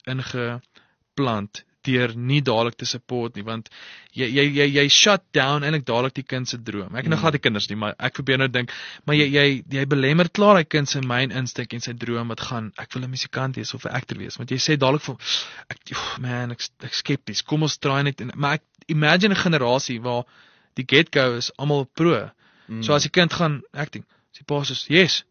ingeplant deur nie dadelik te support nie, want jy jy jy, jy shut down eintlik dadelik die kind se droom. Ek het nou glad die kinders nie, maar ek probeer nou dink, maar jy jy jy belemmer klaar hy kind se myn instink en sy droom wat gaan ek wil 'n musikant wees of 'n akter wees, want jy sê dadelik vir ek oh man, ek ek skepties. Kom ons try net en maar ek imagine 'n generasie waar die get-go is almal pro. Mm. So as die kind gaan acting, sy pa sê yes.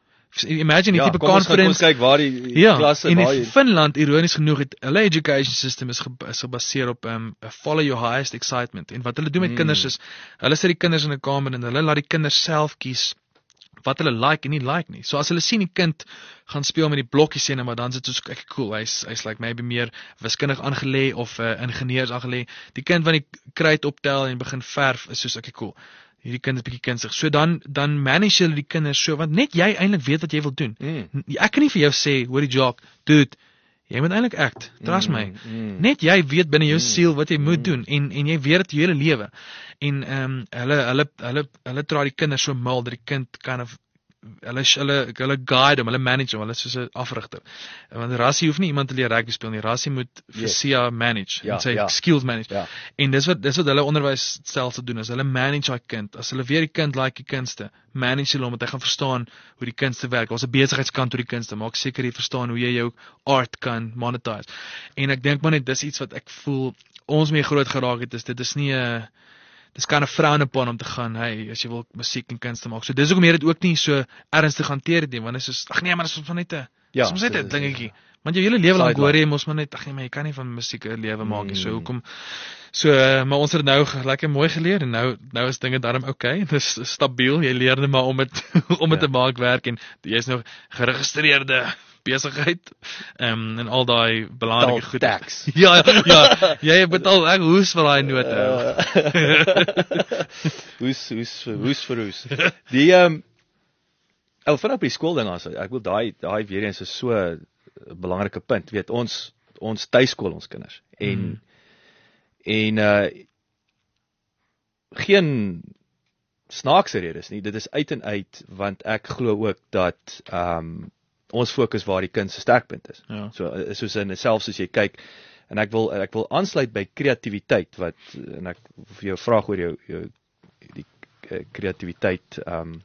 Imagine die ja, tipe kom ons gaan- kom ons conference. kyk waar die Ja, klasse en waar in jy Finland, ironies genoeg, het hulle education system is, ge, is gebaseer op um, follow your highest excitement. En wat hulle doen met Mm. kinders is, hulle sit die kinders in 'n kamer en hulle laat die kinders self kies wat hulle like en nie like nie. So as hulle sien die kind gaan speel met die blokkies en maar dan sit so ek cool, hy's hy's like maybe meer wiskundig aangelê of uh, ingenieurs aangelê. Die kind wat die kruit optel en begin verf is soos ek cool. Hierdie kind is bietjie kunstig. So dan dan manage hulle die kinders so want net jy eintlik weet wat jy wil doen. Mm. Ek kan nie vir jou sê, hoor die jock, dude, jy moet eintlik act. Trust Mm, my. mm. Net jy weet binne jou Mm, siel wat jy moet mm. doen en en jy weet dit jou hele lewe. En ehm um, hulle hulle hulle hulle dra die kinders so mal dat die kind kind of hulle hulle hulle guide hom, hulle manage hom, hulle is soos 'n afrigter. Want Rassie hoef nie iemand te leer rugby speel nie. Rassie moet vir Yes. Sia manage, Ja, en sy ja. skills manage. Ja. En dis wat dis wat hulle onderwysstelsel doen, is hulle manage daai kind. As hulle weer die kind like die kunste, manage hulle om dat hy gaan verstaan hoe die kunste werk. Ons 'n besigheidskant oor die kunste, maak seker jy verstaan hoe jy jou art kan monetize. En ek dink maar net dis iets wat ek voel ons mee groot geraak het, is dit is nie 'n dis kan 'n frown upon om te gaan, hey, as jy wil musiek en kunste maak. So dis hoekom jy dit ook nie so ernstig hanteer het nie, want dit is ag nee, maar dis van net 'n Ja, soms net 'n dit is- dingetjie. Want jou hele lewe lank Sideline. hoor jy mos maar net ag nee, maar jy kan nie van musiek 'n lewe maak nie. So Mm. hoekom so uh, maar ons het nou ge- lekker mooi geleer en nou nou is dinge darm oukei. Dis stabiel. Jy leer net maar om dit om dit Ja. te maak werk en jy's nou geregistreerde besigheid ehm um, en al daai belangrike Betaal goed. tax. Ja, ja. Jy betaal ek hoes vir daai note. Uh, hoes hoes hoes vir hoes. Die ehm um, Ou vanaf op die skool ding as ek wil daai daai weer eens is so 'n belangrike punt. Weet ons ons tuiskool ons kinders en mm. en uh geen snaakse redes nie. Dit is uit en uit want ek glo ook dat ehm um, ons fokus waar die kind se sterkpunt is. Ja. So soos in selfs as jy kyk en ek wil ek wil aansluit by kreatiwiteit wat en ek vir jou vraag oor jou jou die uh, kreatiwiteit ehm um,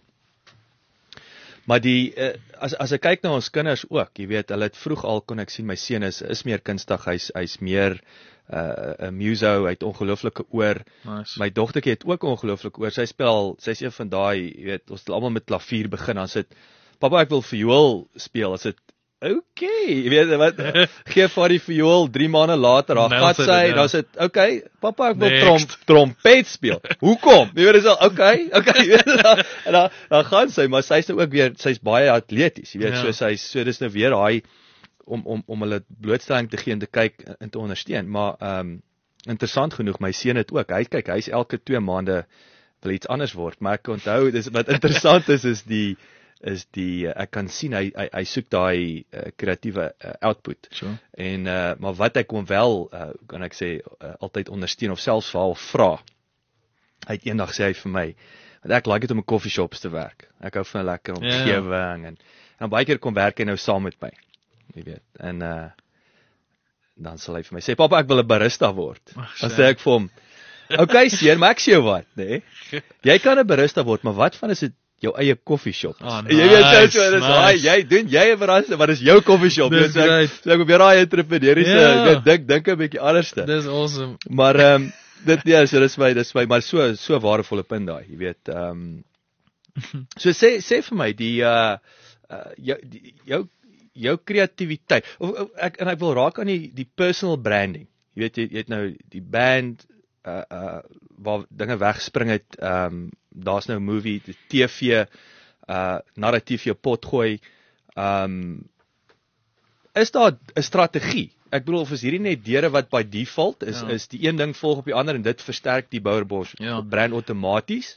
maar die uh, as as ek kyk na ons kinders ook, jy weet, hulle het vroeg al kon ek sien my seun is is meer kunstig, hy's hy's meer 'n uh, muso, hy het ongelooflike oor. Nice. My dogtertjie het ook ongelooflik oor. Sy spel, sy's een van daai, jy weet, ons het almal met klavier begin, dan sit pappa ek wil viool speel, as dit okay, jy weet wat gee vir die viool drie maande later, dan gaan sy, dan sit okay, pappa ek wil trom, trompet speel. Hoekom? Jy weet dis al okay, okay, jy weet dan dan, dan gaan sy, maar sy's nou ook weer sy's baie atleties, jy weet, ja. so sy's so dis nou weer daai om om om hulle blootstelling te gee en te kyk en te ondersteun, maar ehm um, interessant genoeg my seun het ook. Hy kyk, hy's elke twee maande wil iets anders word, maar ek onthou dis wat interessant is is die is die ek kan sien hy hy, hy soek daai kreatiewe uh, uh, output. Sure. En uh, maar wat ek hom wel uh, kan ek sê uh, altyd ondersteun of selfs vir hom vra. Hy het eendag sê hy vir my, want ek like dit om in koffieshops te werk. Ek hou van lekker omgewing yeah. en en baie keer kom werk hy nou saam met my. Jy weet. En uh dan sal hy vir my sê, "Pappa, ek wil 'n barista word." Ach, dan sê ek vir hom, "Okay, seun, maar ek sê jou wat, nê? Nee? Jy kan 'n barista word, maar wat van as dit jou eie koffieshop is?" Oh, nice, jy weet so, dis nice. Hy, jy doen jy 'n barista, maar dis jou koffieshop. Dis so ek so ek probeer daai entrepreneuriese yeah. dink dink 'n bietjie anderste. Dis awesome. Maar ehm um, dit ja, so dis my dis my maar so so waardevolle punt daai, jy weet. Ehm um, so sê sê vir my die uh, uh jou die, jou jou kreatiwiteit of, of ek en ek wil raak aan die die personal branding. Jy weet jy, jy het nou die band uh uh waar dinge wegspring het. Ehm um, daar's nou 'n movie, die T V uh narratief jou pot gooi. Ehm um, is daar 'n strategie? Ek bedoel of is hierdie net deure wat by default is, ja. is die een ding volg op die ander en dit versterk die Boerbos ja. brand outomaties.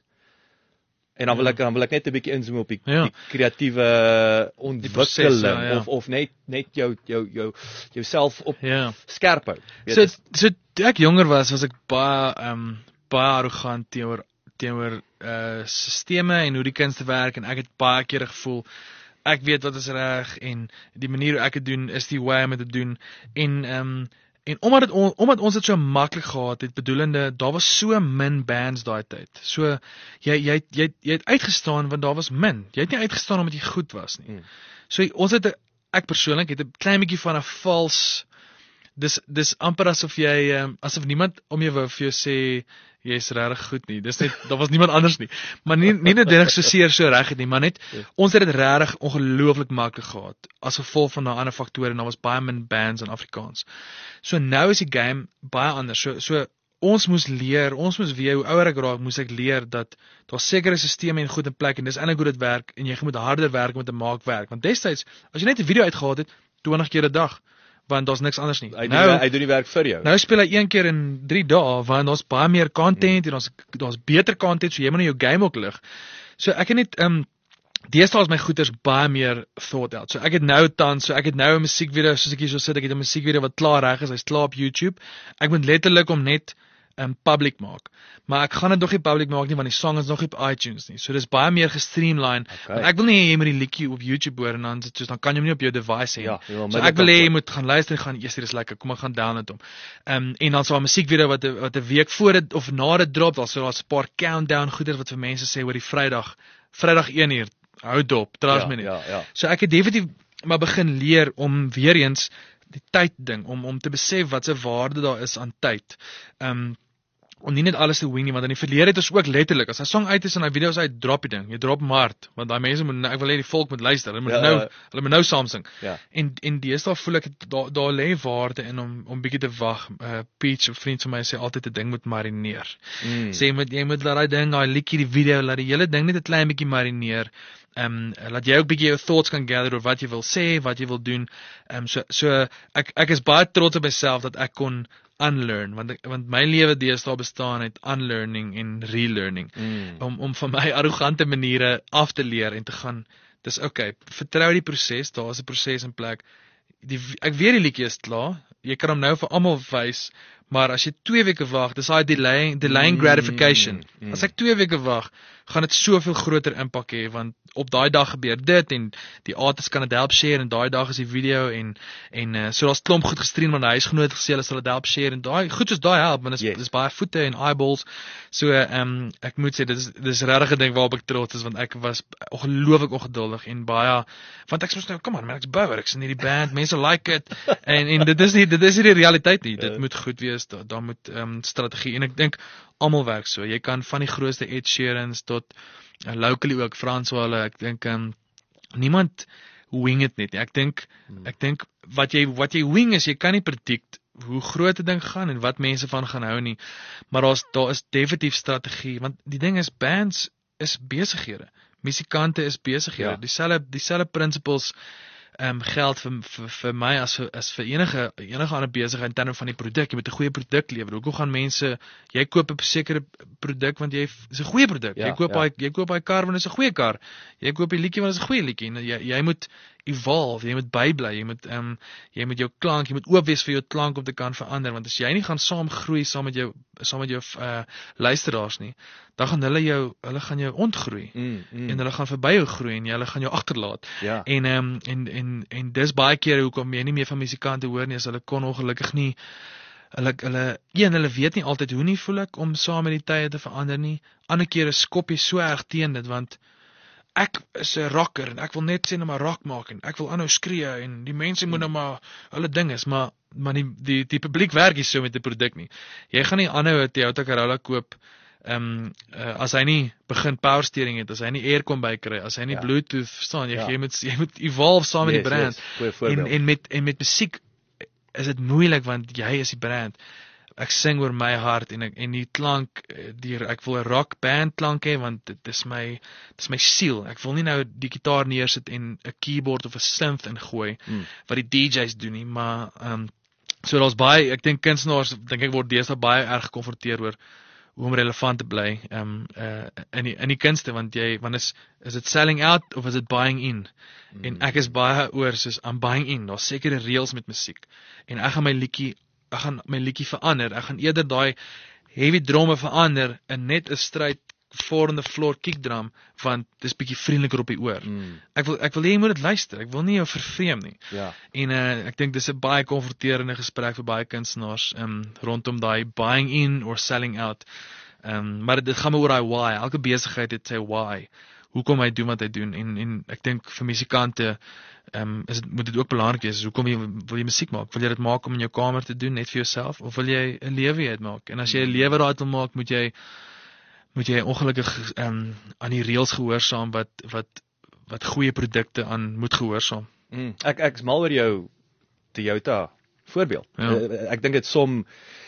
En dan wil ek dan wil ek net 'n bietjie inzoom op die, ja. die kreatiewe ontwikkeling ja, ja. of of net net jou jou jou jouself op ja. skerp hou. So so toe ek jonger was, was ek baie ehm um, baie arrogant teenoor teenoor uh sisteme en hoe die kunste werk en ek het baie kere gevoel ek weet wat is reg en die manier hoe ek dit doen is die way om dit te doen en ehm um, En omdat het on, omdat ons dit so maklik gehad het, bedoelende, daar was so min bands daai tyd. So jy jy jy jy het uitgestaan want daar was min. Jy het nie uitgestaan omdat jy goed was nie. Mm. So ons het 'n ek persoonlik het 'n klein bietjie van 'n vals dis dis amper asof jy um, asof niemand om jou wou vir jou sê jy's regtig goed nie. Dis net daar was niemand anders nie. Maar nie nie noodwendig so seer so reg het nie, maar net ja. ons het dit regtig ongelooflik maklik gehad as gevolg van daai ander faktore en daar was baie min bands in Afrikaans. So nou is die game baie anders. So so ons moes leer, ons moes weer hoe ouer ek raak, moes ek leer dat daar sekere sisteme en goed in plek en dis eintlik hoe dit werk en jy moet harder werk om dit te maak werk. Want destyds as jy net 'n video uitgehaal het twintig keer 'n dag want daar's niks anders nie. Hy nou doen, hy doen die werk vir jou. Nou speel hy een keer in drie dae want daar's baie meer content hmm. en daar's daar's beter content so jy moet nou jou game ook lig. So ek het net um deesdae is my goeders baie meer thought out. So ek het nou tans, so ek het nou 'n musiekvideo soos ek hier so sit, ek het 'n musiekvideo wat klaar reg is, hy's klaar op YouTube. Ek moet letterlik om net um public maak. Maar ek gaan dit nog nie public maak nie want die song is nog nie op iTunes nie. So dis baie meer gestreamline. Okay. Ek wil nie jy moet die liedjie op YouTube hoor en dan soos dan kan jy hom nie op jou device hê. Ja, so ek wil hê jy moet gaan luister en gaan eers hier is lekker. Kom ek gaan download hom. Um en dan so 'n musiekvideo wat wat 'n week voor dit of na dit drop, dan so daar's 'n paar countdown goeders wat vir mense sê oor die Vrydag. Vrydag een uur. Hou dop, trust me nie. Ja, ja. So ek het definitief maar begin leer om weer eens die tyd ding om om te besef wat se waarde daar is aan tyd. Um om nie net alles te wing nie, want in die verlede het ons ook letterlik as 'n song uit is en hy video's uit drop die ding. Jy drop hom hard, want daai mense moet ek wil hê die volk moet luister. Hulle moet ja, nou hulle moet nou saam sing. Ja. En en deesdae voel ek daar daar lê waarde in om om bietjie te wag. Uh, Peach, 'n vriend van my sê altyd 'n ding moet marineer. Mm. Sê moet jy moet laat daai ding, daai liedjie, die video, laat die hele ding net 'n klein bietjie marineer. Ehm um, laat jy ook bietjie jou thoughts kan gather oor wat jy wil sê, wat jy wil doen. Ehm um, so so ek ek is baie trots op myself dat ek kon unlearn want ek, want my lewe deesdae bestaan uit unlearning en relearning mm. om om van my arrogante maniere af te leer en te gaan Dis okay, vertrou die proses, daar is 'n proses in plek. Die, ek weet die liedjie is klaar, jy kan hom nou vir almal wys, maar as jy twee weke wag, dis daai delaying, delaying gratification. Mm, mm. As ek twee weke wag, gaan dit soveel groter impak hê, want op daai dag gebeur dit, en die artist kan dit help share, en daai dag is die video, en, en uh, so daar's klomp goed gestream, want die huisgenoot gesê, hulle sal dit help share, en daai, goed soos daai help, want dis, Yes. dis baie voete en eyeballs, so, um, ek moet sê, dit is, dit is regtig 'n ding waarop ek trots is, want ek was ongelooflik ongeduldig, en baie, want ek soos nou, kom aan, man, ek's bouwer, ek's in hierdie band, mense like it, en, en dit is nie, dit is nie die realiteit nie, dit moet goed wees, daar, daar moet um, strategie, en ek dink, almal werk so, jy kan van die grootste Ed Sheerans tot uh, locally ook Frans Wale, ek dink um, niemand wing it net nie. Ek dink Hmm. ek dink wat jy wat jy wing is, jy kan nie predict hoe groot 'n ding gaan en wat mense van gaan hou nie. Maar daar's daar is definitief strategie, want die ding is bands is besighede. Musikante is besighede. Ja. Dieselfde dieselfde principles ehm um, geld vir, vir vir my as vir, as vir enige enige ander besigheid in terme van die produk. Jy moet 'n goeie produk lewer. Hoekom gaan mense jy koop 'n sekere produk want jy is 'n goeie produk. Ja, jy koop ja. daai jy koop daai kar want dit is 'n goeie kar. Jy koop die liedjie want dit is 'n goeie liedjie. En jy jy moet evolve, jy moet bybly, jy moet ehm um, jy moet jou klank, jy moet oop wees vir jou klank om te kan verander, want as jy nie gaan saam groei saam met jou saam met jou uh, luisteraars nie, dan gaan hulle jou hulle gaan jou ontgroei. Mm, mm. En hulle gaan verby jou groei en jy hulle gaan jou agterlaat. Ja. En ehm um, en en en dis baie kere hoekom jy nie meer van musikante hoor nie, as hulle kon ongelukkig nie hulle hulle een hulle weet nie altyd hoe nie voel ek om saam met die tye te verander nie. Ander kere skop jy so erg teen dit want ek is 'n rocker en ek wil net sê net maar rock maak en ek wil aanhou skree en die mense moet nou maar hulle ding is, maar maar die die die publiek werk nie so met 'n produk nie. Jy gaan nie aanhou 'n Toyota Corolla koop ehm um, uh, as hy nie begin power steering het, as hy nie aircon bykry, as hy nie Ja. Bluetooth verstaan, jy Ja. jy moet jy moet evolve saam met Yes, die brand. yes, goeie en voorbeeld. en met en met musiek is dit moeilik want jy is die brand. Ek sing oor my hart en ek, en die klank die ek wil 'n rock band klank hê want dit is my dit is my siel. Ek wil nie nou die gitaar neersit en 'n keyboard of 'n synth ingooi Mm. wat die D J's doen nie, maar ehm um, so daar's baie, ek dink kunstenaars dink ek word deesdae baie erg gekonfronteer oor hoe om relevant te bly ehm um, uh, in die in die kunste want jy want is is dit selling out of is dit buying in? Mm. En ek is baie oor soos I'm buying in. Daar's sekere reëls met musiek en ek gaan my liedjie ek gaan my liedjie verander. Ek gaan eerder daai heavy drumme verander in net 'n straight four on the floor kick drum want dis bietjie vriendeliker op die oor. Mm. Ek wil ek wil hê jy moet dit luister. Ek wil nie jou vervreem nie. Ja. En uh, ek dink dis 'n baie konfronterende gesprek vir baie kunstenaars um, rondom daai buying in or selling out. Um, maar dit gaan maar oor daai why. Elke besigheid het sy why. Hoekom hy doen wat hy doen en en ek dink vir musikante ehm um, is dit moet dit ook belangrik wees. Hoekom jy wil jy musiek maak? Wil jy dit maak om in jou kamer te doen net vir jouself of wil jy 'n lewe uit maak? En as jy 'n lewe daaruit wil maak, moet jy moet jy ongelukkig ehm um, aan die reëls gehoorsaam wat wat wat goeie produkte aan moet gehoorsaam. Mm. Ek ek's mal oor jou Toyota voorbeeld. Ja. Uh, ek dink dit som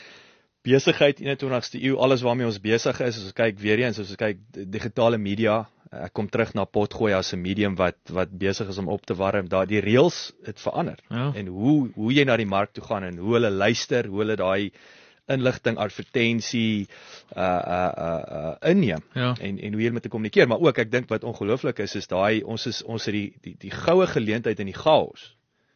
besigheid eenentwintigste eeu, alles waarmee ons besig is, as ons kyk weer eens, as ons kyk digitale media, ek kom terug na potgooi as 'n medium wat wat besig is om op te warm. Daar die reëls het verander. Ja. En hoe hoe jy na die mark toe gaan en hoe hulle luister, hoe hulle daai inligting, advertensie uh uh uh, uh inneem Ja. en en hoe jy met te kommunikeer, maar ook ek dink wat ongelooflik is is daai ons is ons het die die die goue geleentheid in die chaos.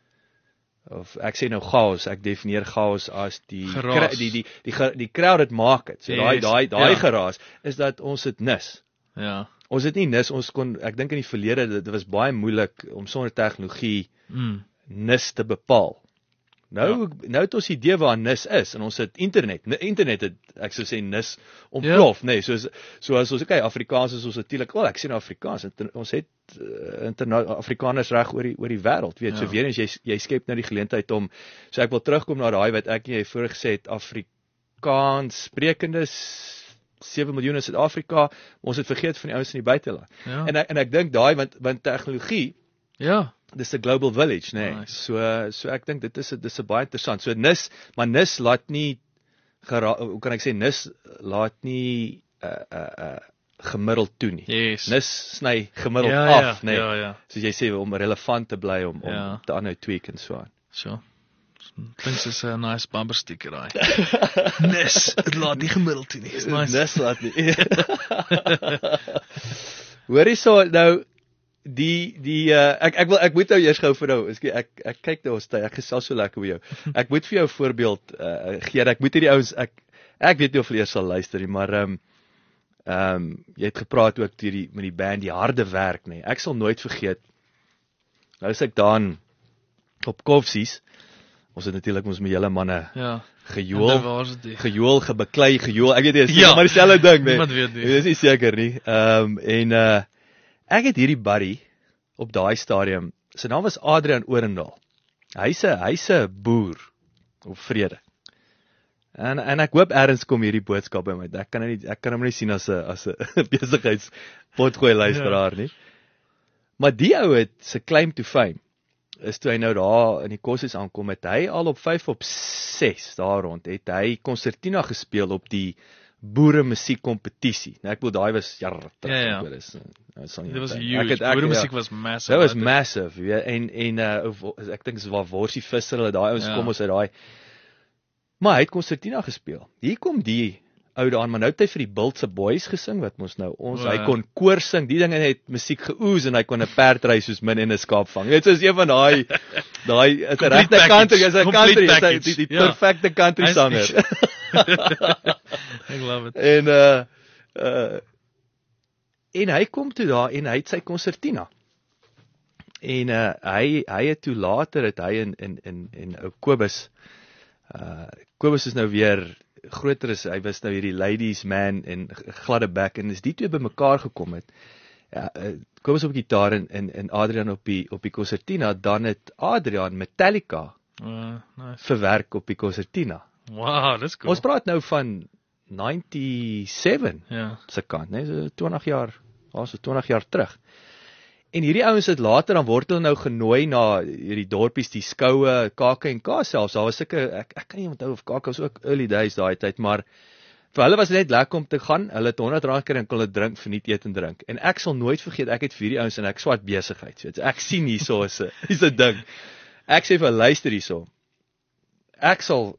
Of ek sê nou chaos, ek definieer chaos as die Geraas. kra- die die die die, die crowded market. So daai Yes, daai daai ja. geraas is dat ons dit nis. Ja. Ons het nie nis, ons kon ek dink in die verlede dit was baie moeilik om sonder tegnologie Mm. nis te bepaal. Nou ja. nou het ons die idee waar nis is en ons het internet. Ne, internet het ek sou sê nis ontplof, ja. nê. Nee, soos so as ons kyk Afrikaans is ons natuurlik, wel ek sê nou Afrikaans, ons het uh, interna Afrikaners reg oor die oor die wêreld, weet, ja. So weer eens jy jy skep nou die geleentheid om so ek wil terugkom na daai wat ek en jy voor gesê het Afrikaans sprekendes sewe miljoen in Suid-Afrika, ons het vergeet van die ouens in die buiteland. Ja. En ek, en ek dink daai want want tegnologie Ja. dis 'n global village, nee. Nice. So so ek dink dit is dis 'n baie interessant. So nis, maar nis laat nie gera, hoe kan ek sê nis laat nie uh uh, uh gemiddeld toe nie. Yes. Nis sny gemiddeld ja, af, ja, nee. Ja, ja. Soos jy sê om relevant te bly om om Ja. te aanhou tweak en so aan. So. Klink soos 'n nice bumper sticker daai. Nes, dit laat nie gemiddeld toe nie. Is nice. Nis laat nie. Hoorie so nou die die uh, ek ek wil ek moet nou eers gou vir nou, ek ek, ek kyk nou ons tyd, ek gesels so lekker met jou. Ek moet vir jou 'n voorbeeld uh, gee. Ek moet hierdie ouens ek ek weet nie of hulle eers sal luister nie, maar ehm um, ehm um, jy het gepraat ook deur die met die band, die harde werk, nê. Nee. Ek sal nooit vergeet. Nou is ek daar op Koffsies. Ons het natuurlik ons met julle manne Ja. gejoel, gejoel, gebeklei, gejoel. Ek weet nie, is ja. maar dieselfde ding, nee. Niemand weet nie. Dis nie seker nie. Ehm um, en uh ek het hierdie buddy op daai stadium. Sy naam was Adrian Orendal. Hy's 'n hy's 'n boer op Vrede. En en ek hoop eers kom hierdie boodskap by my. Ek kan nie ek kan hom nie sien as 'n as 'n besigheidspotgooi luisteraar nie. Maar die ou het sy claim to fame is toe hy nou daar in die koshuis aankom, het hy al op vyf op ses daar rond, het hy konsertina gespeel op die boere musiek kompetisie. Nou ek bedoel daai was jare terug. Ja, ja. Dit is nou sal nie. Dit was ek huge. het ek Boere musiek ja, was massive. Dit was massive, jy weet, en en uh, ek dink dis waar Worsie Visser hulle daai ouens Ja. kom ons uit daai. Maar hy het konsertina gespeel. Hier kom die oude aan, maar nou het hy vir die Bultse Boys gesing wat mos nou ons O, hy ja. kon koor sing. Die dinge het musiek geoes en hy kon 'n perd ry soos min en 'n skaap vang. Dit is een van daai daai is 'n Complete regte package. country, is 'n Complete country, is hy package. die, die Ja. perfekte country Hy's- sanger. I love it. En uh uh en hy kom toe daar en hy het sy konsertina. En uh hy hy het toe later het hy in in in en ou Kobus uh Kobus is nou weer groter as hy was nou hierdie ladies man en gladde bek en as die twee bymekaar gekom het. Ja, uh, Kobus op gitaar en en en Adrian op die op die konsertina, dan het Adrian Metallica Uh, nice. verwerk op die konsertina. Wow, that's cool. Ons praat nou van ninety-seven Ja. se kant, né? So twintig jaar, ja, so twintig jaar terug. En hierdie ouens het later dan word hulle nou genooi na hierdie dorpies, die skoue, K K en K selfs. Daar was sulke ek ek kan nie onthou of K K was ook early days daai tyd, maar vir hulle was dit net lekker om te gaan. Hulle het honderd rand kry en kon hulle drink vir nie eet en drink. En ek sal nooit vergeet, ek het vir hierdie ouens en ek swat besigheid, weet jy. Ek sien hierso is 'n is 'n ding. Ek sê vir hulle, luister hierso. Ek sal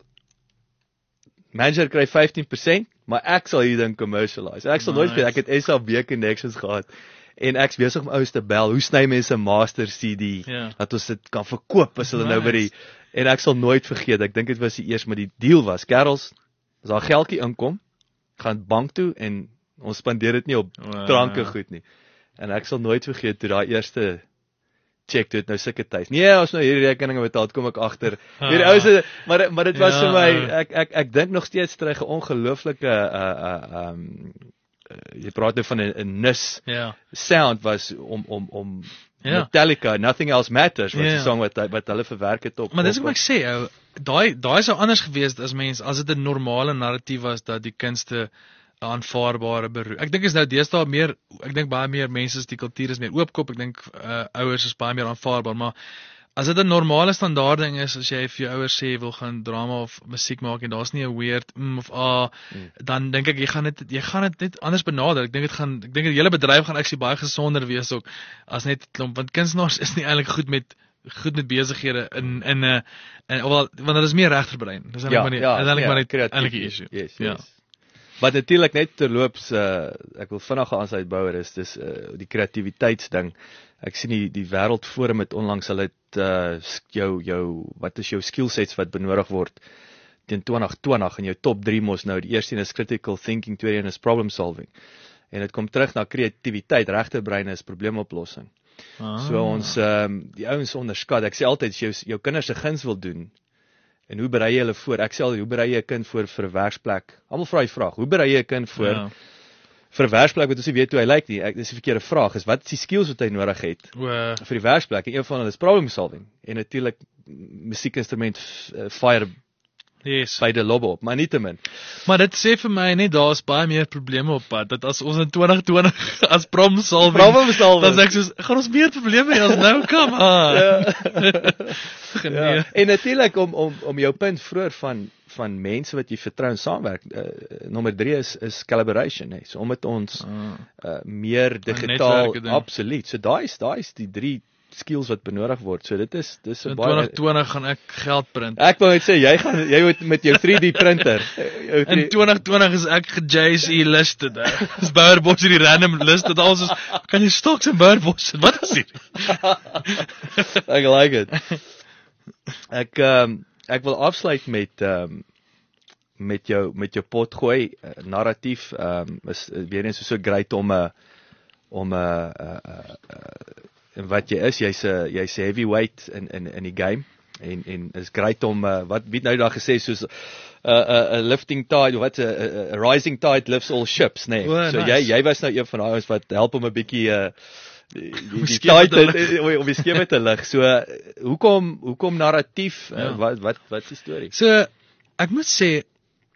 manager kry fifteen percent, maar ek sal hierdie ding commercialize. Ek sal nice. nooit vergeet, ek het S A B connections gehad. En ek's besig om ouens te bel. Hoe sny mense 'n master C D Ja. dat ons dit kan verkoop as hulle Nice. nou by die en ek sal nooit vergeet. Ek dink dit was die eers, maar die deal was, kerels, as daar geldjie inkom, gaan bank toe en ons spandeer dit nie op Wow. dranke goed nie. En ek sal nooit vergeet toe daai eerste check dit nou sulke tyd. Nee, ons nou hierdie rekeninge betaal, kom ek agter. Hierdie ouens, maar maar dit was Ja. vir my ek ek ek dink nog steeds terug 'n ongelooflike uh uh um uh, jy praat nou van 'n 'n nis Ja. sound was om om om Ja. Metallica, Nothing Else Matters, was Ja. die song wat hy- wat hulle verwerk het op. Maar dis op- wat ek sê, ou, daai daai sou anders gewees as mens as dit 'n normale narratief was dat die kunste 'n aanvaarbare beroep. Ek dink is nou deesdae meer, ek dink baie meer mense is die kultuur is meer oopkop. Ek dink uh, ouers is baie meer aanvaarbaar, maar as dit 'n normale standaard ding is, as jy vir jou ouers sê jy wil gaan drama of musiek maak en daar's nie 'n weird mm of ah, Mm. dan dink ek jy gaan dit jy gaan dit net anders benader. Ek dink dit gaan ek dink die hele bedryf gaan actually baie gesonder wees ook as net klomp, want kunstenaars is nie eintlik goed met goed met besighede in in 'n en wel want hulle is meer regterbrein. Dis eintlik maar net eintlik maar net creatief, eintlik 'n issue. Yes, Ja. yes. Maar natuurlik net terloops uh, ek wil vinnig aansluitbouer is dis uh, die kreatiwiteitsding. Ek sien die die wêreldforum het onlangs hulle het uh, jou jou wat is jou skillsets wat benodig word teen twenty twenty en jou top drie mos nou die eerste een is critical thinking, tweede een is problem solving. En dit kom terug na kreatiwiteit, regterbrein is probleemoplossing. Ah. So ons ehm um, die ouens onderskat. Ek sê altyd as jy jou, jou kinders se guns wil doen en hoe berei jy hulle voor? Ek sê altyd hoe berei jy 'n kind voor vir 'n werksplek? Almal vra die vraag, hoe berei jy 'n kind voor Ja. vir 'n werksplek wat ons nie weet hoe hy lyk nie? Ek dis 'n verkeerde vraag. Is wat is die skills wat hy nodig het O, uh, vir die werksplek? En een van hulle is problem solving en natuurlik musiekinstrument uh, fire yes. by die lobo op, maar nietemin. Maar dit sê vir my net daar's baie meer probleme op pad. Dat as ons in twenty twenty as problem solving Problem solving. dan sê ek soos gaan ons meer probleme hê as nou kom aan. Ja. Nee. Ja. En natuurlik om om om jou punt vroeër van van mense wat jy vertrou en saamwerk. Uh, nommer drie is is collaboration, hè. So om dit ons Ah. uh, meer digitaal netwerke ding. absoluut. So daai is daai is die drie skills wat benodig word. So dit is dis 'n In baie twintig twintig gaan ek geld print. Ek wou net sê jy gaan jy moet met jou drie D printer. Jou In drie- twintig twintig is ek ge-J C E listed. Dis Boerbos hierdie random list dat alles is, kan jy stocks in Boerbos sit? Wat is dit? Ek like it. Ek ehm um, ek wil afsluit met ehm um, met jou met jou pot gooi uh, narratief ehm um, is uh, weer eens so great om 'n uh, om 'n uh, uh, uh, uh, wat jy is, jy's 'n jy's 'n heavyweight in in in die game en en is great om uh, wat wie nou daar gesê soos 'n uh, uh, uh, lifting tide wat 'n uh, uh, rising tide lifts all ships, nê. Nee. Oh, So nice. jy jy was nou een van daai ouens wat help om 'n bietjie uh, die die, die skepe te tide om om die skepe te lig. So uh, hoekom hoekom narratief uh, Ja. wat wat wat is die storie? So ek moet sê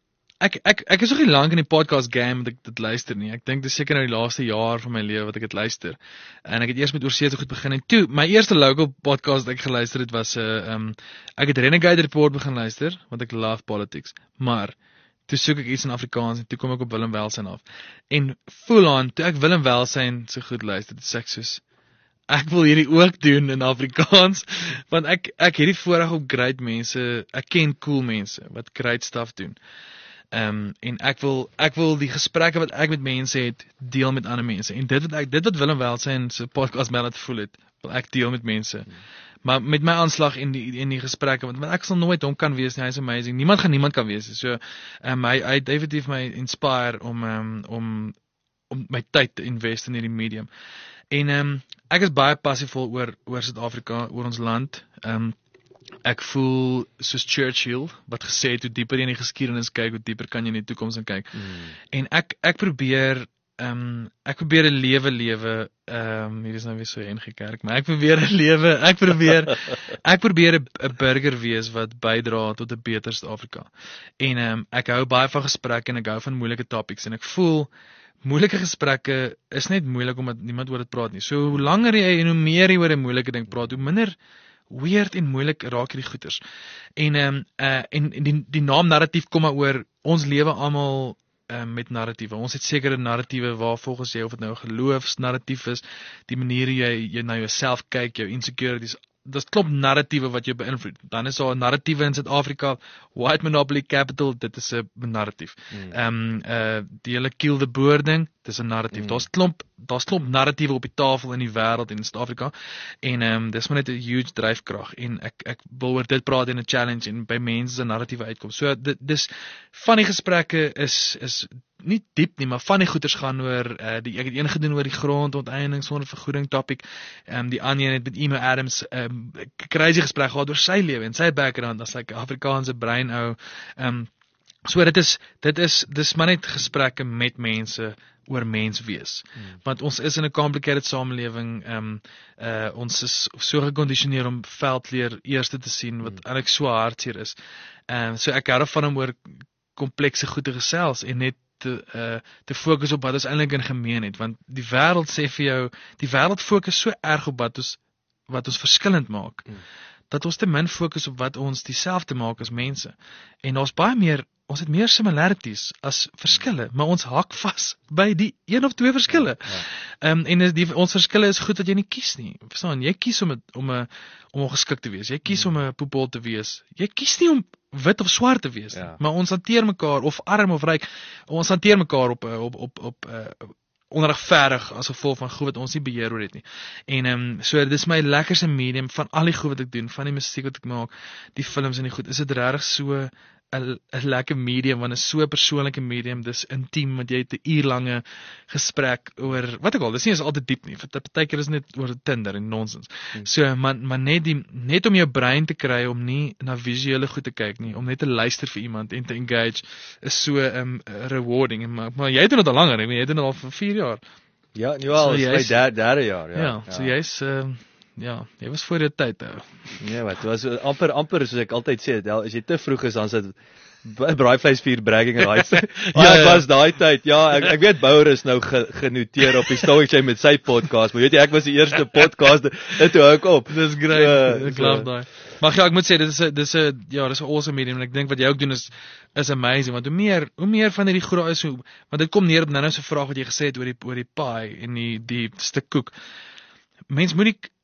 ek ek ek is nog nie lank in die podcast game dat ek dit luister nie. Ek dink dis seker nou die laaste jaar van my lewe wat ek dit luister. En ek het eers met oorsee so goed begin en toe my eerste local podcast wat ek geluister het was 'n uh, um, ek het Renegade Report begin luister want ek love politics. Maar toe soek ek iets in Afrikaans en toe kom ek op Willem Welsyn af. En full on toe ek Willem Welsyn so goed luister, dit sê ek soos ek wil hierdie ook doen in Afrikaans want ek ek het die voorreg om great mense, ek ken cool mense wat great stuff doen. Ehm um, en ek wil ek wil die gesprekke wat ek met mense het deel met ander mense. En dit wat ek dit wat Willem Welsyn se podcast my laat voel het, wil ek deel met mense. Hmm. Maar met my aanslag in die in die gesprekke want ek sal nooit hom kan wees nie. Hy's amazing. Niemand gaan niemand kan wees. So ehm um, hy hy definitief my inspire om ehm um, om om my tyd te invest in hierdie medium. En ehm um, ek is baie passievol oor oor Suid-Afrika, oor ons land. Ehm um, Ek voel soos Churchill wat gesê het hoe dieper jy in die geskiedenis kyk, hoe dieper kan jy in die toekoms kyk. Mm. En ek ek probeer ehm um, ek probeer 'n lewe lewe ehm um, hier is nou weer so N G Kerk, maar ek probeer 'n lewe, ek probeer ek probeer 'n burger wees wat bydra tot 'n beter Suid-Afrika. En ehm um, ek hou baie van gesprekke en ek hou van moeilike topics en ek voel moeilike gesprekke is net moeilik omdat niemand oor dit praat nie. So hoe langer jy en hoe meer jy oor 'n moeilike ding praat, hoe minder weird en moeilik raak hierdie goeters. En ehm um, uh, en, en die die naam narratief kom maar oor ons lewe almal um, met narratiewe. Ons het sekere narratiewe waar volgens jy of dit nou 'n geloofsnarratief is, die manier jy jy na jouself kyk, jou insecurities, dis klop narratiewe wat jou beïnvloed. Dan is daar 'n narratiewe in Suid-Afrika, white monopoly capital, dit is 'n narratief. Ehm mm. um, uh die hele kill the boer ding, dis 'n narratief. Mm. Daar's klomp daar's klomp narratiewe op die tafel in die wêreld en in Suid-Afrika. En ehm um, dis maar net 'n huge dryfkrag en ek ek wil oor dit praat in 'n challenge en by mense se narratiewe uitkom. So dit dis van die gesprekke is is nie diep nie, maar van die goeters gaan oor uh, die ek het een gedoen oor die grondonteiening sonder vergoeding topic. Ehm um, die ander een het met Emo Adams 'n um, crazy gesprek gehad oor sy lewe en sy background as 'n like, Afrikaanse brein ou. Ehm um, so dit is dit is dis maar net gesprekke met mense oor mens wees. Hmm. Want ons is in 'n complicated samelewing. Ehm um, uh ons is so gekondisioneer om veldleer eerste te sien wat hmm. eintlik so hartseer is. Ehm um, so ek hou daarvan om oor komplekse goede gesels en net te uh te fokus op wat ons eintlik in gemeen het, want die wêreld sê vir jou, die wêreld fokus so erg op wat ons wat ons verskillend maak. Hmm. Dat ons te min fokus op wat ons dieselfde maak as mense. En daar's baie meer, ons het meer similarities as verskille, maar ons hak vas by die een of twee verskille. Ehm ja. um, en die ons verskille is goed dat jy nie kies nie. Verstaan, jy kies om 'n om 'n om ongeskik te wees. Jy kies hmm. om 'n poepel te wees. Jy kies nie om wit of swart te wees nie. Ja. Maar ons hanteer mekaar of arm of ryk. Ons hanteer mekaar op op op op uh, onregverdig as gevolg van goed wat ons nie beheer oor het nie. En ehm um, so dis my lekkerste medium van al die goed wat ek doen, van die musiek wat ek maak, die films en die goed. Is dit regtig so 'n 'n lekker medium, want dit is so 'n persoonlike medium, dis intiem, want jy het 'n uurlange gesprek oor wat ek al, dis nie is altyd diep nie. Partykeer is net oor Tinder en nonsens. Hmm. So maar maar net die net om jou brein te kry om nie na visuele goed te kyk nie, om net te luister vir iemand en te engage is so um rewarding. Maar, maar jy doen dit al langer, ek weet jy doen dit al vir vier jaar. Ja, nou al, so is my derde derde jaar, ja. Ja, ja. So jy's uh, ja, jy was voor jou tyd ou. Nee, wat, was amper amper soos ek altyd sê, as jy te vroeg is dan sit braaivleisvuur bragging rights. Ja, ja, ek was daai tyd. Ja, ek ek weet Bouwer is nou ge, genoteer op die Story Chain met sy podcast, maar weet jy ek was die eerste podcast dit hou ek op. Dis great. So, ek love so. daai. Maar ja, ek moet sê dit is 'n dis 'n ja, dis 'n awesome medium en ek dink wat jy ook doen is is amazing, want hoe meer hoe meer van hierdie groot is hoe want dit kom neer op nou-nou so 'n vraag wat jy gesê het oor die oor die pie en die die stuk koek. Mens moet nie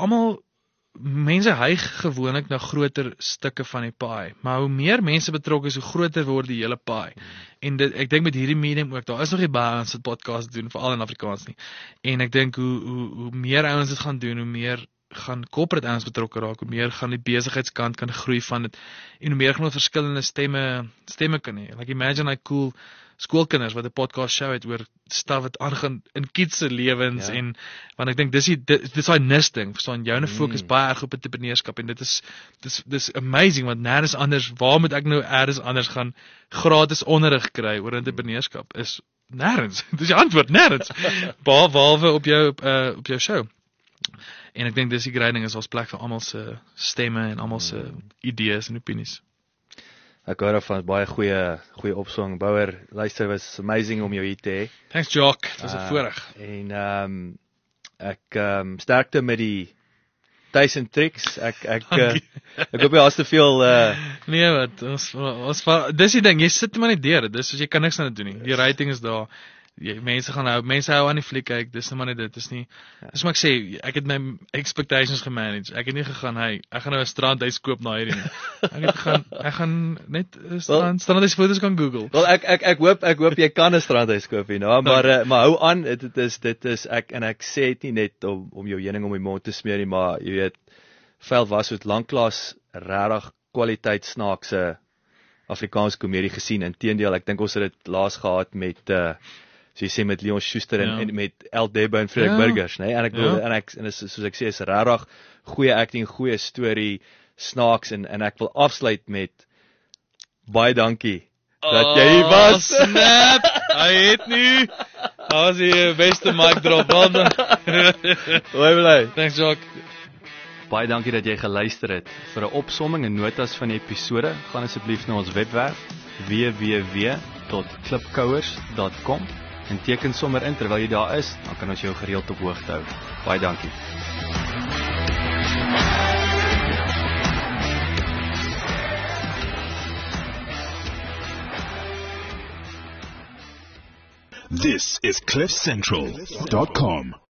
almal mense hyg gewoonlik na groter stukke van die paai, maar hoe meer mense betrokke is, hoe groter word die hele paai. En dit, ek dink met hierdie medium ook, daar is nog nie baie ouens wat podcast doen, veral in Afrikaans nie. En ek dink hoe hoe hoe meer ouens dit gaan doen, hoe meer gaan corporate ouens betrokke raak, hoe meer gaan die besigheidskant kan groei van dit, en hoe meer gaan ons verskillende stemme stemme kan hê. Like imagine like cool skoolkinders wat 'n podcast show het oor stuff wat aangaan in kids se lewens, ja. En want ek dink dis die dis dis daai nis ding, verstaan, joune mm. fokus baie erg op entrepreneurskap, en dit is dis dis amazing, want nêrens anders, waar moet ek nou eers anders gaan gratis onderrig kry oor entrepreneurskap? Is nêrens. Dis die antwoord, nêrens. Behalwe op jou uh, op jou show. En ek dink dis die great ding, is ons plek vir almal se stemme en almal se mm. idees en opinies. Ek hoor van baie goeie goeie opsong. Bouwer, luister, was amazing om jou hier te hê. Thanks Jock, dit was 'n uh, voorreg. En ehm um, ek ehm um, sterkte met die tips en tricks. Ek ek uh, ek hoop jy het te veel uh, nee, wat ons ons dis die ding, jy sit maar net deur. Dis soos jy kan niks aan dit doen nie. Die rating is daar. Jy, mense gaan hou, mense hou aan die fliek kyk, dis net maar net dit, is nie, dis maar ek sê, ek het my expectations gemanage, ek het nie gegaan, hey, ek gaan nou 'n strandhuis koop na hierdie nie, ek het gegaan, ek gaan net 'n strand, strandhuis foto's kan Google. Wel, ek, ek, ek hoop, ek hoop jy kan 'n strandhuis koop hier, nou, maar, uh, maar hou aan, dit, dit is, dit is, ek, en ek sê dit nie net om, om jou heuning om die mond te smeer nie, maar, jy weet, Vel was het lanklaas regtig kwaliteit snaakse Afrikaanse komedie gesien, inteendeel, ek dink ons het dit laas gehad met, uh, so jy sê met Leon Schuster en, ja. en met El Debo en Frederik ja. Burgers, nee? En ek wil ja. en ek en is, soos ek sê is regtig goeie acting, goeie storie, snaaks, en en ek wil afsluit met baie dankie dat oh, jy hier was. Snap. Hy het nie. Daar was die beste mic drop dan. Hoi bly. Thanks Jock. Baie dankie dat jy geluister het. Vir 'n opsomming en notas van die episode, gaan asseblief na ons webwerf w w w dot klipkouers dot com en teken sommer in terwyl jy daar is, dan kan ons jou gereeld op hoogte hou. Baie dankie. This is cliff central dot com.